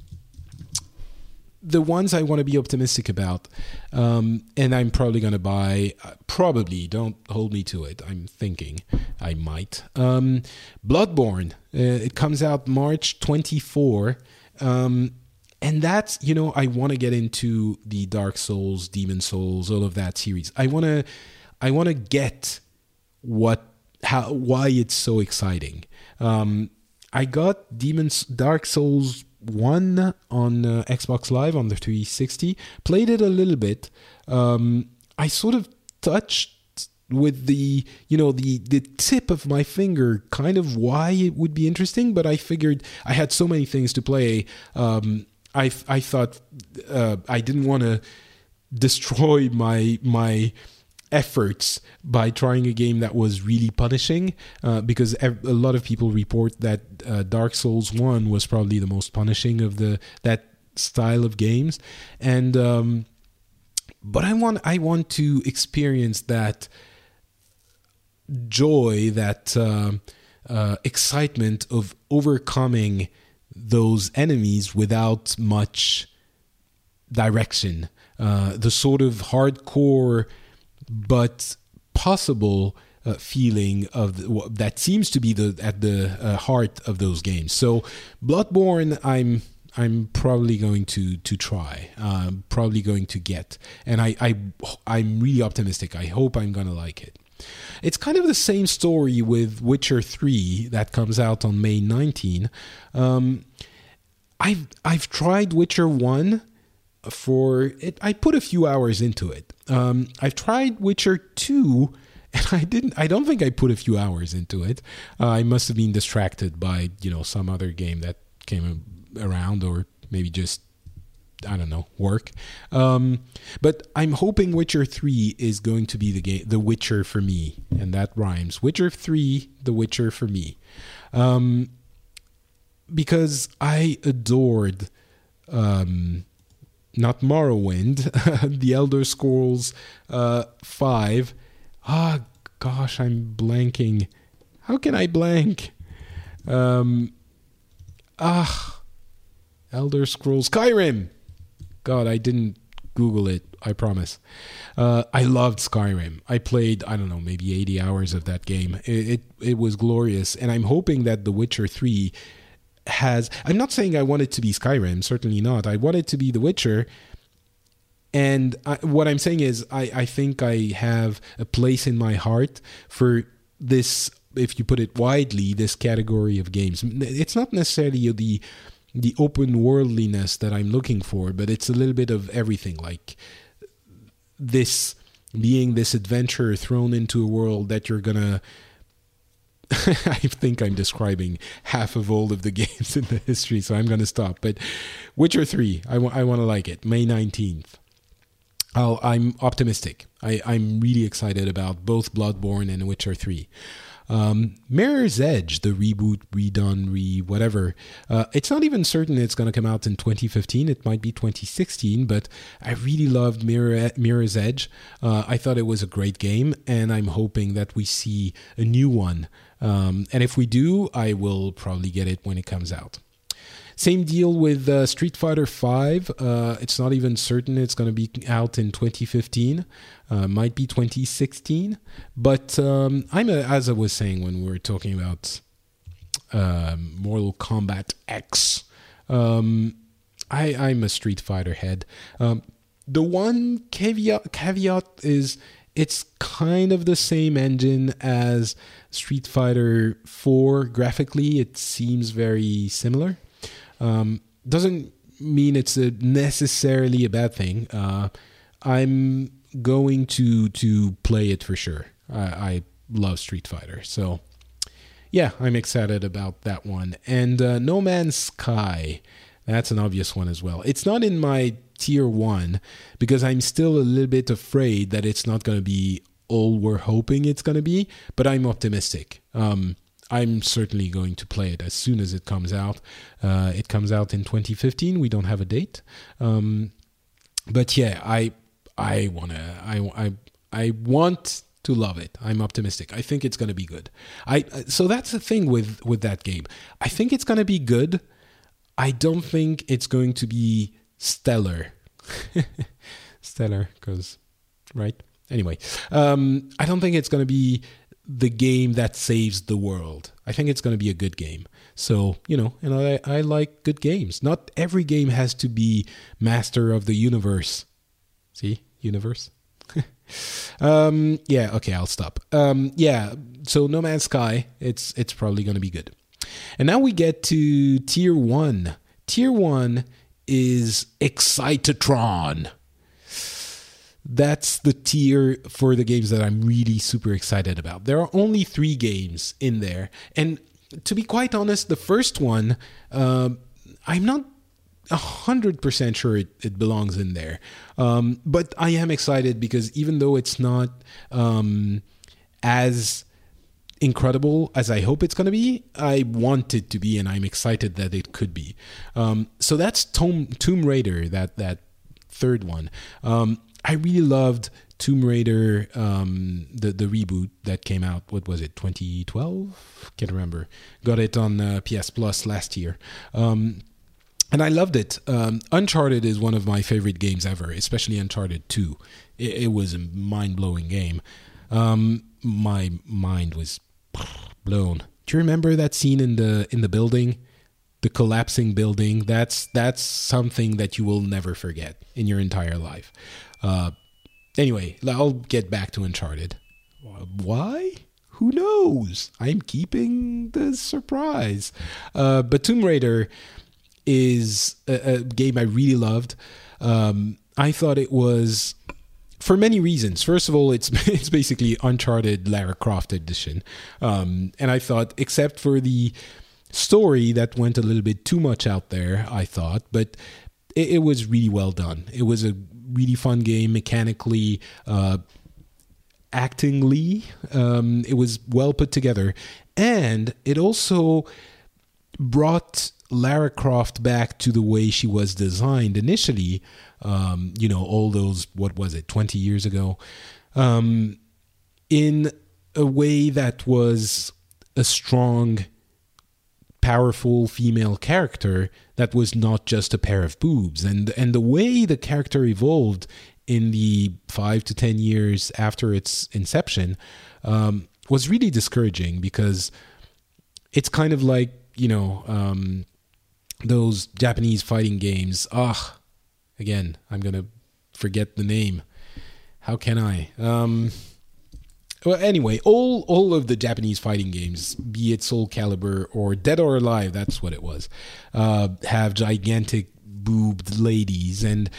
the ones I want to be optimistic about, and I'm probably going to buy, don't hold me to it. I'm thinking I might. Bloodborne, it comes out March 24. And that's, I want to get into the Dark Souls, Demon Souls, all of that series. I want to get why it's so exciting. I got Dark Souls 1 on Xbox Live on the 360. Played it a little bit. I sort of touched with the tip of my finger kind of why it would be interesting, but I figured I had so many things to play. I thought I didn't want to destroy my efforts by trying a game that was really punishing, because a lot of people report that Dark Souls 1 was probably the most punishing of that style of games, and but I want to experience that joy, that excitement of overcoming those enemies without much direction, the sort of hardcore but possible feeling of that seems to be at the heart of those games. So Bloodborne, I'm probably going to try, probably going to get, and I'm really optimistic. I hope I'm gonna like it. It's kind of the same story with Witcher 3 that comes out on May 19. I've tried Witcher 1 for it. I put a few hours into it. I've tried Witcher 2, and I don't think I put a few hours into it. I must have been distracted by some other game that came around, or maybe just I don't know, work. But I'm hoping Witcher 3 is going to be the Witcher for me, and that rhymes. Witcher 3, the Witcher for me. Because I adored, not Morrowind, the Elder Scrolls 5. Gosh, I'm blanking. How can I blank? Elder Scrolls Skyrim. God, I didn't Google it, I promise. I loved Skyrim. I played, I don't know, maybe 80 hours of that game. It was glorious, and I'm hoping that The Witcher 3 has... I'm not saying I want it to be Skyrim, certainly not. I want it to be The Witcher, and what I'm saying is I think I have a place in my heart for this, if you put it widely, this category of games. It's not necessarily the open worldliness that I'm looking for, but it's a little bit of everything, like this being this adventure thrown into a world that you're gonna... I think I'm describing half of all of the games in the history, so I'm gonna stop. But Witcher 3, I want to like it. May 19th. I'm optimistic. I'm really excited about both Bloodborne and Witcher 3. Mirror's Edge, the reboot, redone, whatever. It's not even certain it's going to come out in 2015. It might be 2016, but I really loved Mirror's Edge. I thought it was a great game, and I'm hoping that we see a new one. And if we do, I will probably get it when it comes out. Same deal with Street Fighter V. It's not even certain it's going to be out in 2015. Might be 2016. But as I was saying when we were talking about Mortal Kombat X, I'm a Street Fighter head. The one caveat is it's kind of the same engine as Street Fighter 4 graphically. It seems very similar. Doesn't mean it's necessarily a bad thing. I'm going to play it for sure. I love Street Fighter, so yeah, I'm excited about that one. And No Man's Sky, that's an obvious one as well. It's not in my tier 1 because I'm still a little bit afraid that it's not going to be all we're hoping it's going to be, but I'm optimistic. I'm certainly going to play it as soon as it comes out. It comes out in 2015. We don't have a date, but yeah, I want to love it. I'm optimistic. I think it's going to be good. So that's the thing with that game. I think it's going to be good. I don't think it's going to be stellar. Stellar, because right. Anyway, I don't think it's going to be the game that saves the world. I think it's going to be a good game. So, and I like good games. Not every game has to be Master of the Universe. See? Universe? Yeah, okay, I'll stop. Yeah, so No Man's Sky, it's probably going to be good. And now we get to Tier 1. Tier 1 is Excitatron. That's the tier for the games that I'm really super excited about. There are only 3 games in there. And to be quite honest, the first one, I'm not 100% sure it belongs in there. But I am excited because even though it's not as incredible as I hope it's going to be, I want it to be, and I'm excited that it could be. So that's Tomb Raider, that third one. I really loved Tomb Raider, the reboot that came out. What was it, 2012? Can't remember. Got it on PS Plus last year. And I loved it. Uncharted is one of my favorite games ever, especially Uncharted 2. It was a mind-blowing game. My mind was blown. Do you remember that scene in the building? The collapsing building? That's something that you will never forget in your entire life. Anyway, I'll get back to Uncharted. Why? Who knows? I'm keeping the surprise. But Tomb Raider is a game I really loved. I thought it was, for many reasons. First of all, it's basically Uncharted Lara Croft edition. And I thought, except for the story that went a little bit too much out there, I thought, but it was really well done. It was a really fun game mechanically, actingly. It was well put together, and it also brought Lara Croft back to the way she was designed initially. All those, what was it, 20 years ago, in a way that was a strong, powerful female character that was not just a pair of boobs. And the way the character evolved in the 5 to 10 years after its inception was really discouraging, because it's kind of like, those Japanese fighting games. Again, I'm going to forget the name. How can I? Well, anyway, all of the Japanese fighting games, be it Soul Calibur or Dead or Alive, that's what it was, have gigantic boobed ladies. And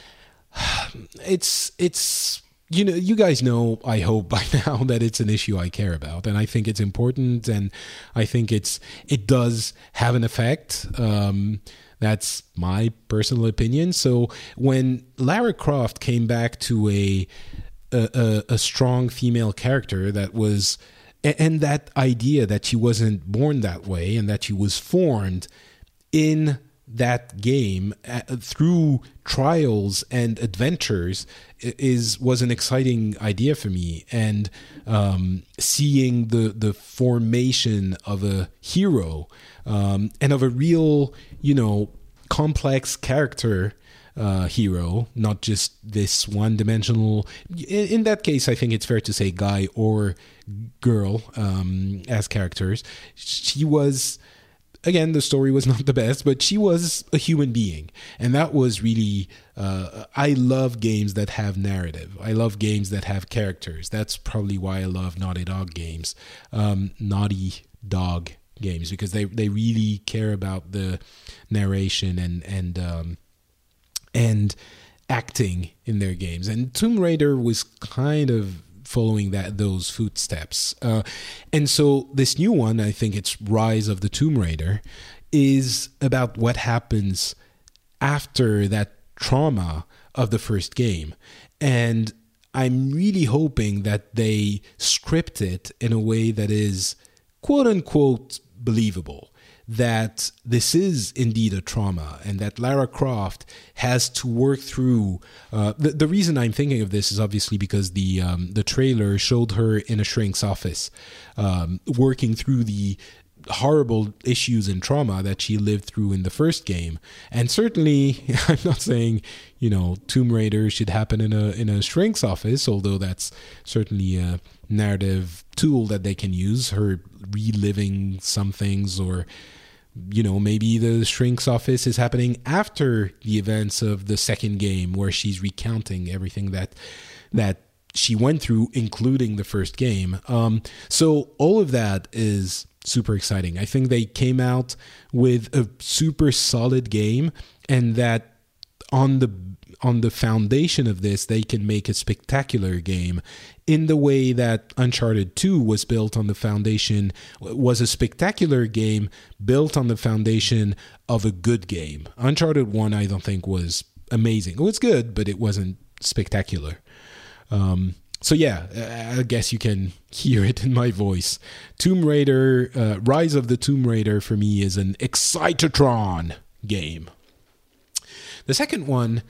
it's you guys know, I hope by now, that it's an issue I care about, and I think it's important, and I think it does have an effect. That's my personal opinion. So when Lara Croft came back to a strong female character that was, and that idea that she wasn't born that way and that she was formed in that game through trials and adventures, was an exciting idea for me. And seeing the formation of a hero, and of a real, complex character, hero, not just this one-dimensional. In that case, I think it's fair to say guy or girl as characters. She was, again, the story was not the best, but she was a human being, and that was really. I love games that have narrative. I love games that have characters. That's probably why I love Naughty Dog games. Naughty Dog games, because they really care about the narration and acting in their games. And Tomb Raider was kind of following those footsteps. And so this new one, I think it's Rise of the Tomb Raider, is about what happens after that trauma of the first game. And I'm really hoping that they script it in a way that is quote unquote believable, that this is indeed a trauma, and that Lara Croft has to work through. The reason I'm thinking of this is obviously because the trailer showed her in a shrink's office, working through the horrible issues and trauma that she lived through in the first game. And certainly, I'm not saying Tomb Raider should happen in a shrink's office, although that's certainly a narrative tool that they can use, her reliving some things, or maybe the shrink's office is happening after the events of the second game, where she's recounting everything that she went through, including the first game. So all of that is super exciting. I think they came out with a super solid game, and that on the foundation of this, they can make a spectacular game in the way that Uncharted 2 was built on the foundation, was a spectacular game built on the foundation of a good game. Uncharted 1, I don't think, was amazing. It was good, but it wasn't spectacular. So yeah, I guess you can hear it in my voice. Tomb Raider, Rise of the Tomb Raider for me is an Excitatron game. The second one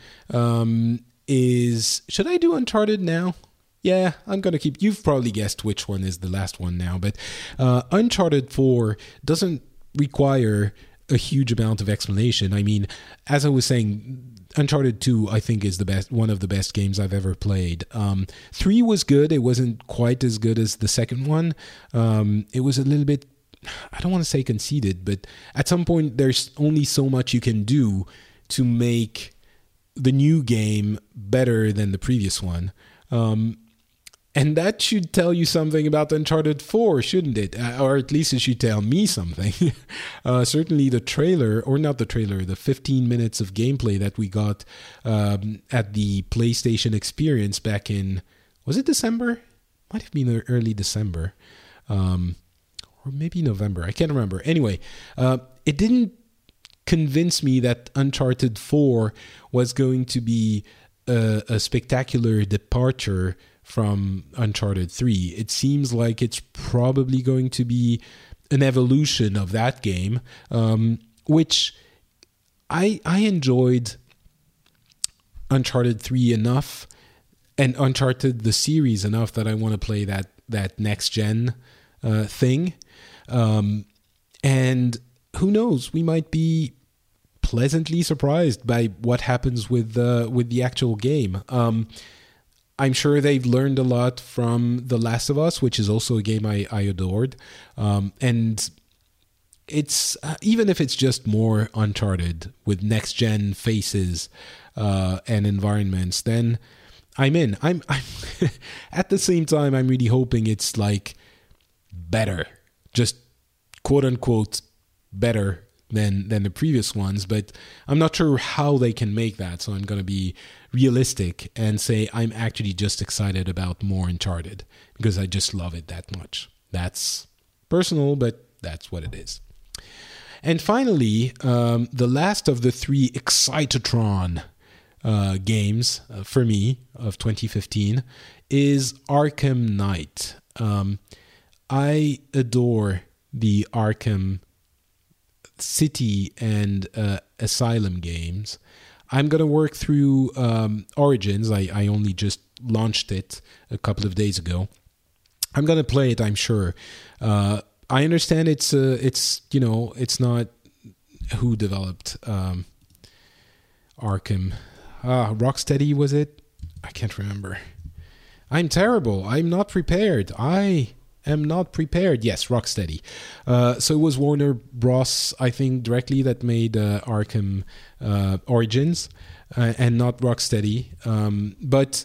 is, should I do Uncharted now? Yeah, I'm going to keep, you've probably guessed which one is the last one now, but Uncharted 4 doesn't require a huge amount of explanation. I mean, as I was saying, Uncharted 2, I think, is one of the best games I've ever played. 3 was good. It wasn't quite as good as the second one. It was a little bit, I don't want to say conceited, but at some point there's only so much you can do to make the new game better than the previous one. And that should tell you something about Uncharted 4, shouldn't it? Or at least it should tell me something. Certainly the trailer, or not the trailer, the 15 minutes of gameplay that we got at the PlayStation Experience back in, was it December? Might have been early December. Or maybe November. I can't remember. Anyway, it didn't convince me that Uncharted 4 was going to be a spectacular departure from Uncharted 3. It seems like it's probably going to be an evolution of that game, which I enjoyed Uncharted 3 enough, and Uncharted the series enough, that I want to play that next gen thing. And who knows, we might be pleasantly surprised by what happens with the actual game. I'm sure they've learned a lot from The Last of Us, which is also a game I adored. And it's even if it's just more Uncharted with next gen faces and environments, then I'm in. I'm at the same time, I'm really hoping it's like better, just quote unquote better than the previous ones, but I'm not sure how they can make that, so I'm going to be realistic and say I'm actually just excited about more Uncharted because I just love it that much. That's personal, but that's what it is. And finally, the last of the 3 Excitatron games for me of 2015 is Arkham Knight. I adore the Arkham City and Asylum games. I'm going to work through Origins. I only just launched it a couple of days ago. I'm going to play it, I'm sure. I understand it's not who developed Arkham. Rocksteady, was it? I can't remember. I'm terrible. I'm not prepared. I am not prepared. Yes, Rocksteady. So it was Warner Bros., I think, directly that made Arkham Origins, and not Rocksteady. But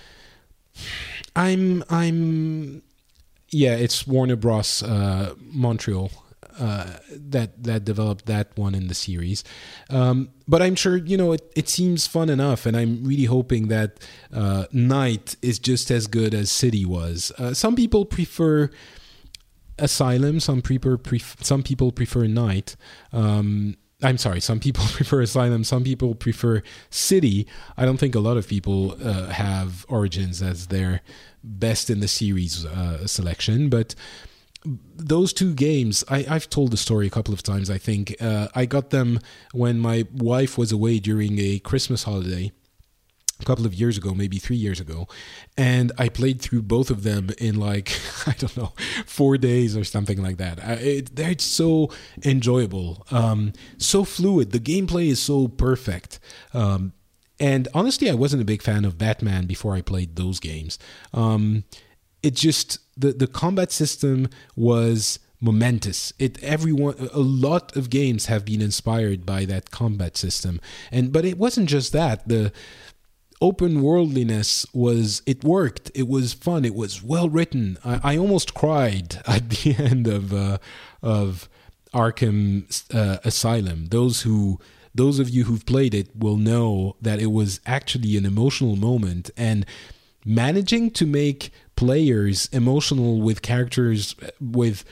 it's Warner Bros. Montreal that developed that one in the series. But I'm sure, it seems fun enough, and I'm really hoping that Knight is just as good as City was. Some people prefer Asylum, some people prefer Knight. I'm sorry, some people prefer Asylum, some people prefer City. I don't think a lot of people have Origins as their best in the series selection, but those 2 games, I've told the story a couple of times, I think. I got them when my wife was away during a Christmas holiday a couple of years ago, maybe 3 years ago, and I played through both of them in 4 days or something like that. They're so enjoyable, so fluid. The gameplay is so perfect. And honestly, I wasn't a big fan of Batman before I played those games. It just, the combat system was momentous. A lot of games have been inspired by that combat system. But it wasn't just that. The open worldliness it worked. It was fun. It was well written. I almost cried at the end of Arkham Asylum. Those of you who've played it will know that it was actually an emotional moment, and managing to make players emotional with characters with,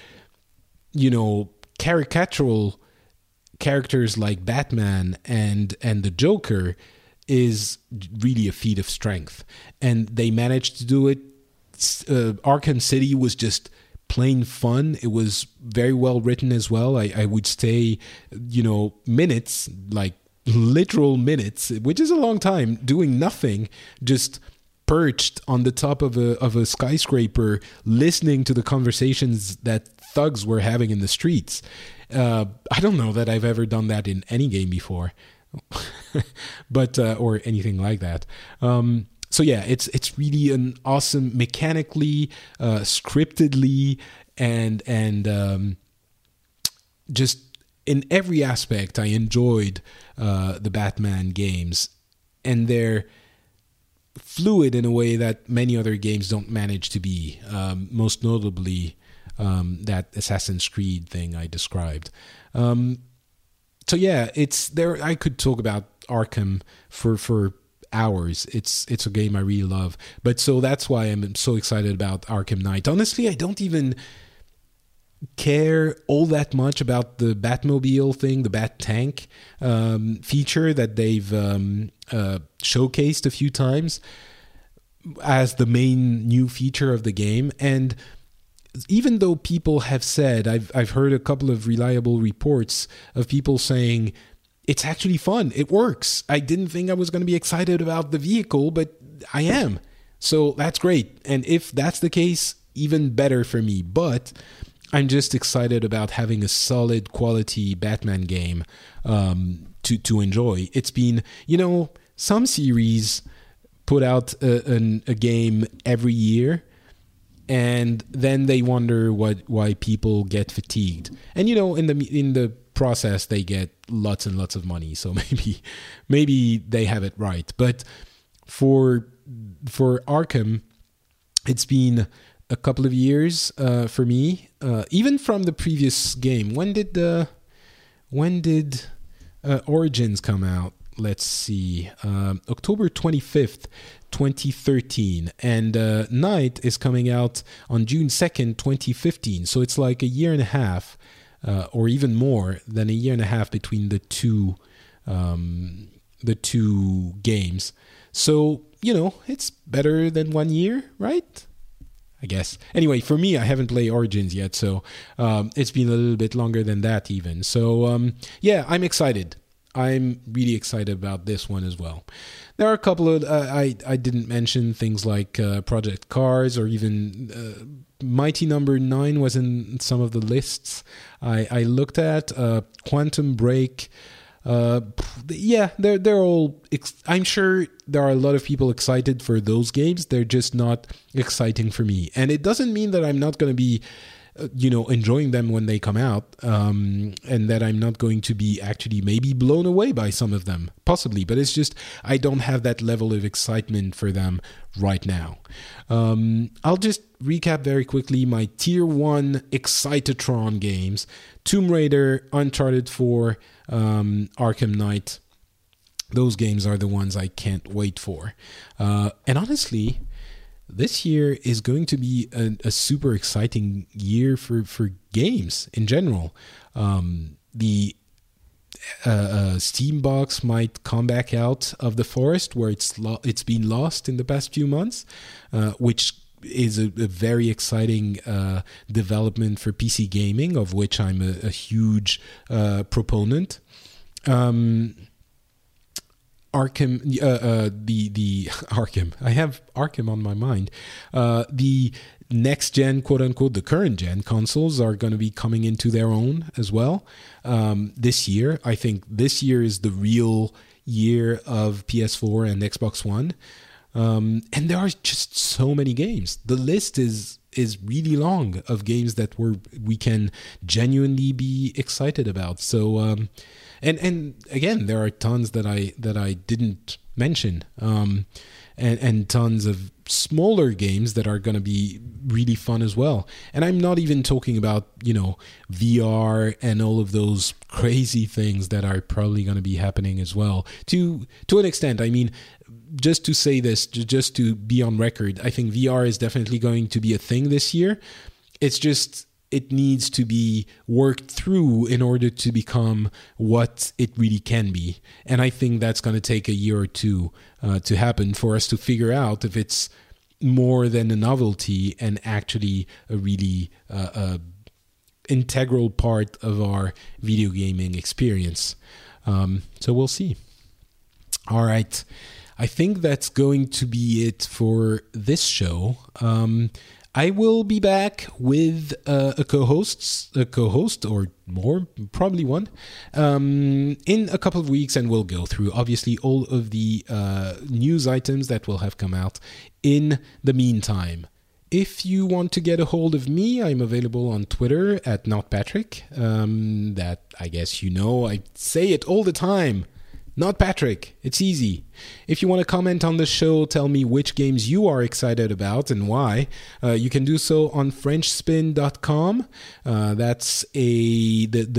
caricatural characters like Batman and the Joker is really a feat of strength. And they managed to do it. Arkham City was just plain fun. It was very well written as well. I would stay, minutes, like literal minutes, which is a long time, doing nothing, just perched on the top of a skyscraper, listening to the conversations that thugs were having in the streets. I don't know that I've ever done that in any game before, but or anything like that. So yeah, it's really an awesome, mechanically, scriptedly, and just in every aspect, I enjoyed the Batman games, and they're fluid in a way that many other games don't manage to be. Most notably, that Assassin's Creed thing I described. So yeah, it's there. I could talk about Arkham for hours. It's a game I really love. But so that's why I'm so excited about Arkham Knight. Honestly, I don't even care all that much about the Batmobile thing, the Bat Tank feature that they've showcased a few times as the main new feature of the game. And even though people have said, I've heard a couple of reliable reports of people saying, it's actually fun, it works. I didn't think I was going to be excited about the vehicle, but I am. So that's great. And if that's the case, even better for me. But I'm just excited about having a solid quality Batman game to enjoy. It's been, some series put out a game every year, and then they wonder why people get fatigued. And in the process they get lots and lots of money, so maybe they have it right. But for Arkham, it's been a couple of years for me, even from the previous game. When did Origins come out? Let's see, October 25th, 2013, and Night is coming out on June 2nd, 2015. So it's like a year and a half, or even more than a year and a half between the two games. So it's better than 1 year, right? I guess. Anyway, for me, I haven't played Origins yet, so it's been a little bit longer than that even. So yeah, I'm excited. I'm really excited about this one as well. There are a couple of, I didn't mention things like Project Cars, or even Mighty Number 9 was in some of the lists I looked at. Quantum Break. Yeah, they're all, I'm sure there are a lot of people excited for those games. They're just not exciting for me. And it doesn't mean that I'm not going to be enjoying them when they come out, and that I'm not going to be actually maybe blown away by some of them, possibly, but it's just I don't have that level of excitement for them right now. I'll just recap very quickly my tier 1 Excitatron games: Tomb Raider, Uncharted 4, Arkham Knight. Those games are the ones I can't wait for. And honestly, this year is going to be a super exciting year for games in general. The Steam box might come back out of the forest where it's been lost in the past few months, which is a very exciting development for PC gaming, of which I'm a huge proponent. Arkham, the Arkham. I have Arkham on my mind. The next gen, quote unquote, the current gen consoles are going to be coming into their own as well this year. I think this year is the real year of PS4 and Xbox One. And there are just so many games. The list is really long of games that we can genuinely be excited about. So. And again, there are tons that I didn't mention, and tons of smaller games that are going to be really fun as well. And I'm not even talking about VR and all of those crazy things that are probably going to be happening as well. To an extent, I mean, just to say this, just to be on record, I think VR is definitely going to be a thing this year. It's just, it needs to be worked through in order to become what it really can be. And I think that's going to take a year or two to happen for us to figure out if it's more than a novelty and actually a really integral part of our video gaming experience. So we'll see. All right. I think that's going to be it for this show. I will be back with a co-host or more, probably one, in a couple of weeks, and we'll go through obviously all of the news items that will have come out in the meantime. If you want to get a hold of me, I'm available on Twitter at NotPatrick. That, I guess I say it all the time. Not Patrick. It's easy. If you want to comment on the show, tell me which games you are excited about and why. You can do so on FrenchSpin.com. That's the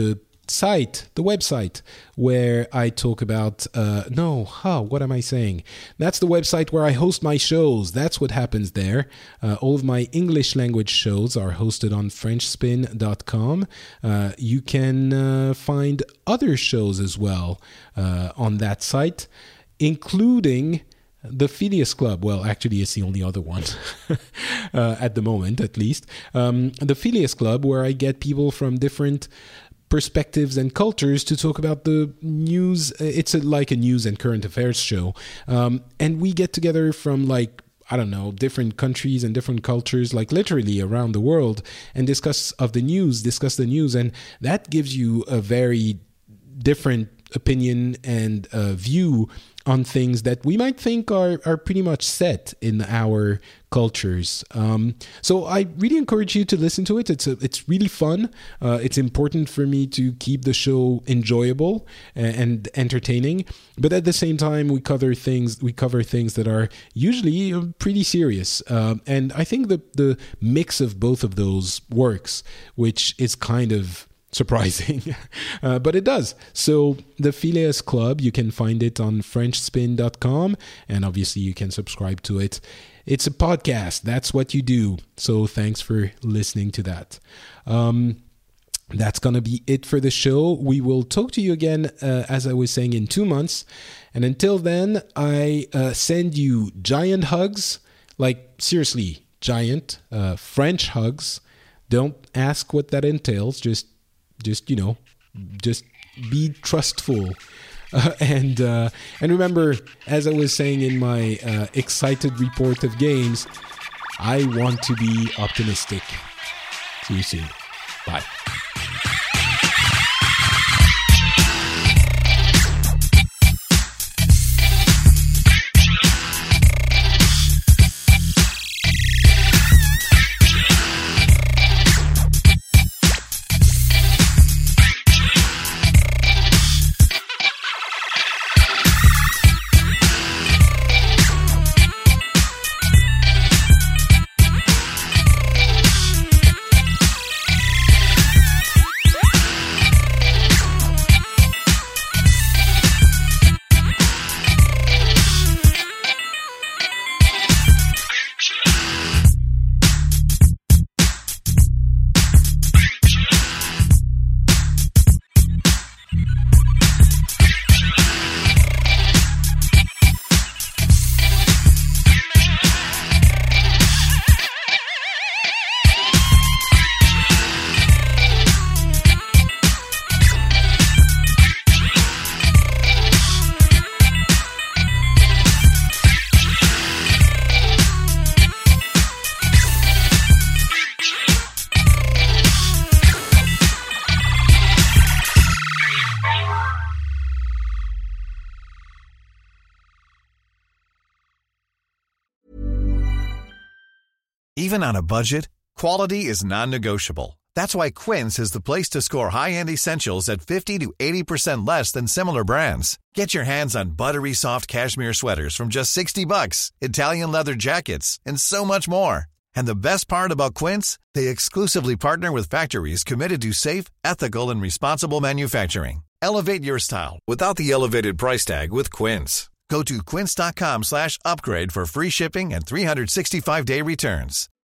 site, the website, where I talk about, what am I saying? That's the website where I host my shows. That's what happens there. All of my English language shows are hosted on FrenchSpin.com. You can find other shows as well on that site, including the Phileas Club. Well, actually, it's the only other one at the moment, at least. The Phileas Club, where I get people from different perspectives and cultures to talk about the news. It's like a news and current affairs show. And we get together from different countries and different cultures, like literally around the world, and discuss the news. And that gives you a very different opinion and view on things that we might think are pretty much set in our cultures. So I really encourage you to listen to it. It's really fun. It's important for me to keep the show enjoyable and entertaining, but at the same time, we cover things that are usually pretty serious. And I think the mix of both of those works, which is kind of surprising, but it does. So the Phileas Club, you can find it on FrenchSpin.com, and obviously you can subscribe to it. It's a podcast. That's what you do. So thanks for listening to that. That's going to be it for the show. We will talk to you again, as I was saying, in 2 months. And until then, I send you giant hugs, like seriously, giant French hugs. Don't ask what that entails. Just be trustful. And remember, as I was saying in my excited report of games, I want to be optimistic. See you soon. Bye.
Even on a budget, quality is non-negotiable. That's why Quince is the place to score high-end essentials at 50 to 80% less than similar brands. Get your hands on buttery soft cashmere sweaters from just $60, Italian leather jackets, and so much more. And the best part about Quince, they exclusively partner with factories committed to safe, ethical, and responsible manufacturing. Elevate your style without the elevated price tag with Quince. Go to quince.com/upgrade for free shipping and 365-day returns.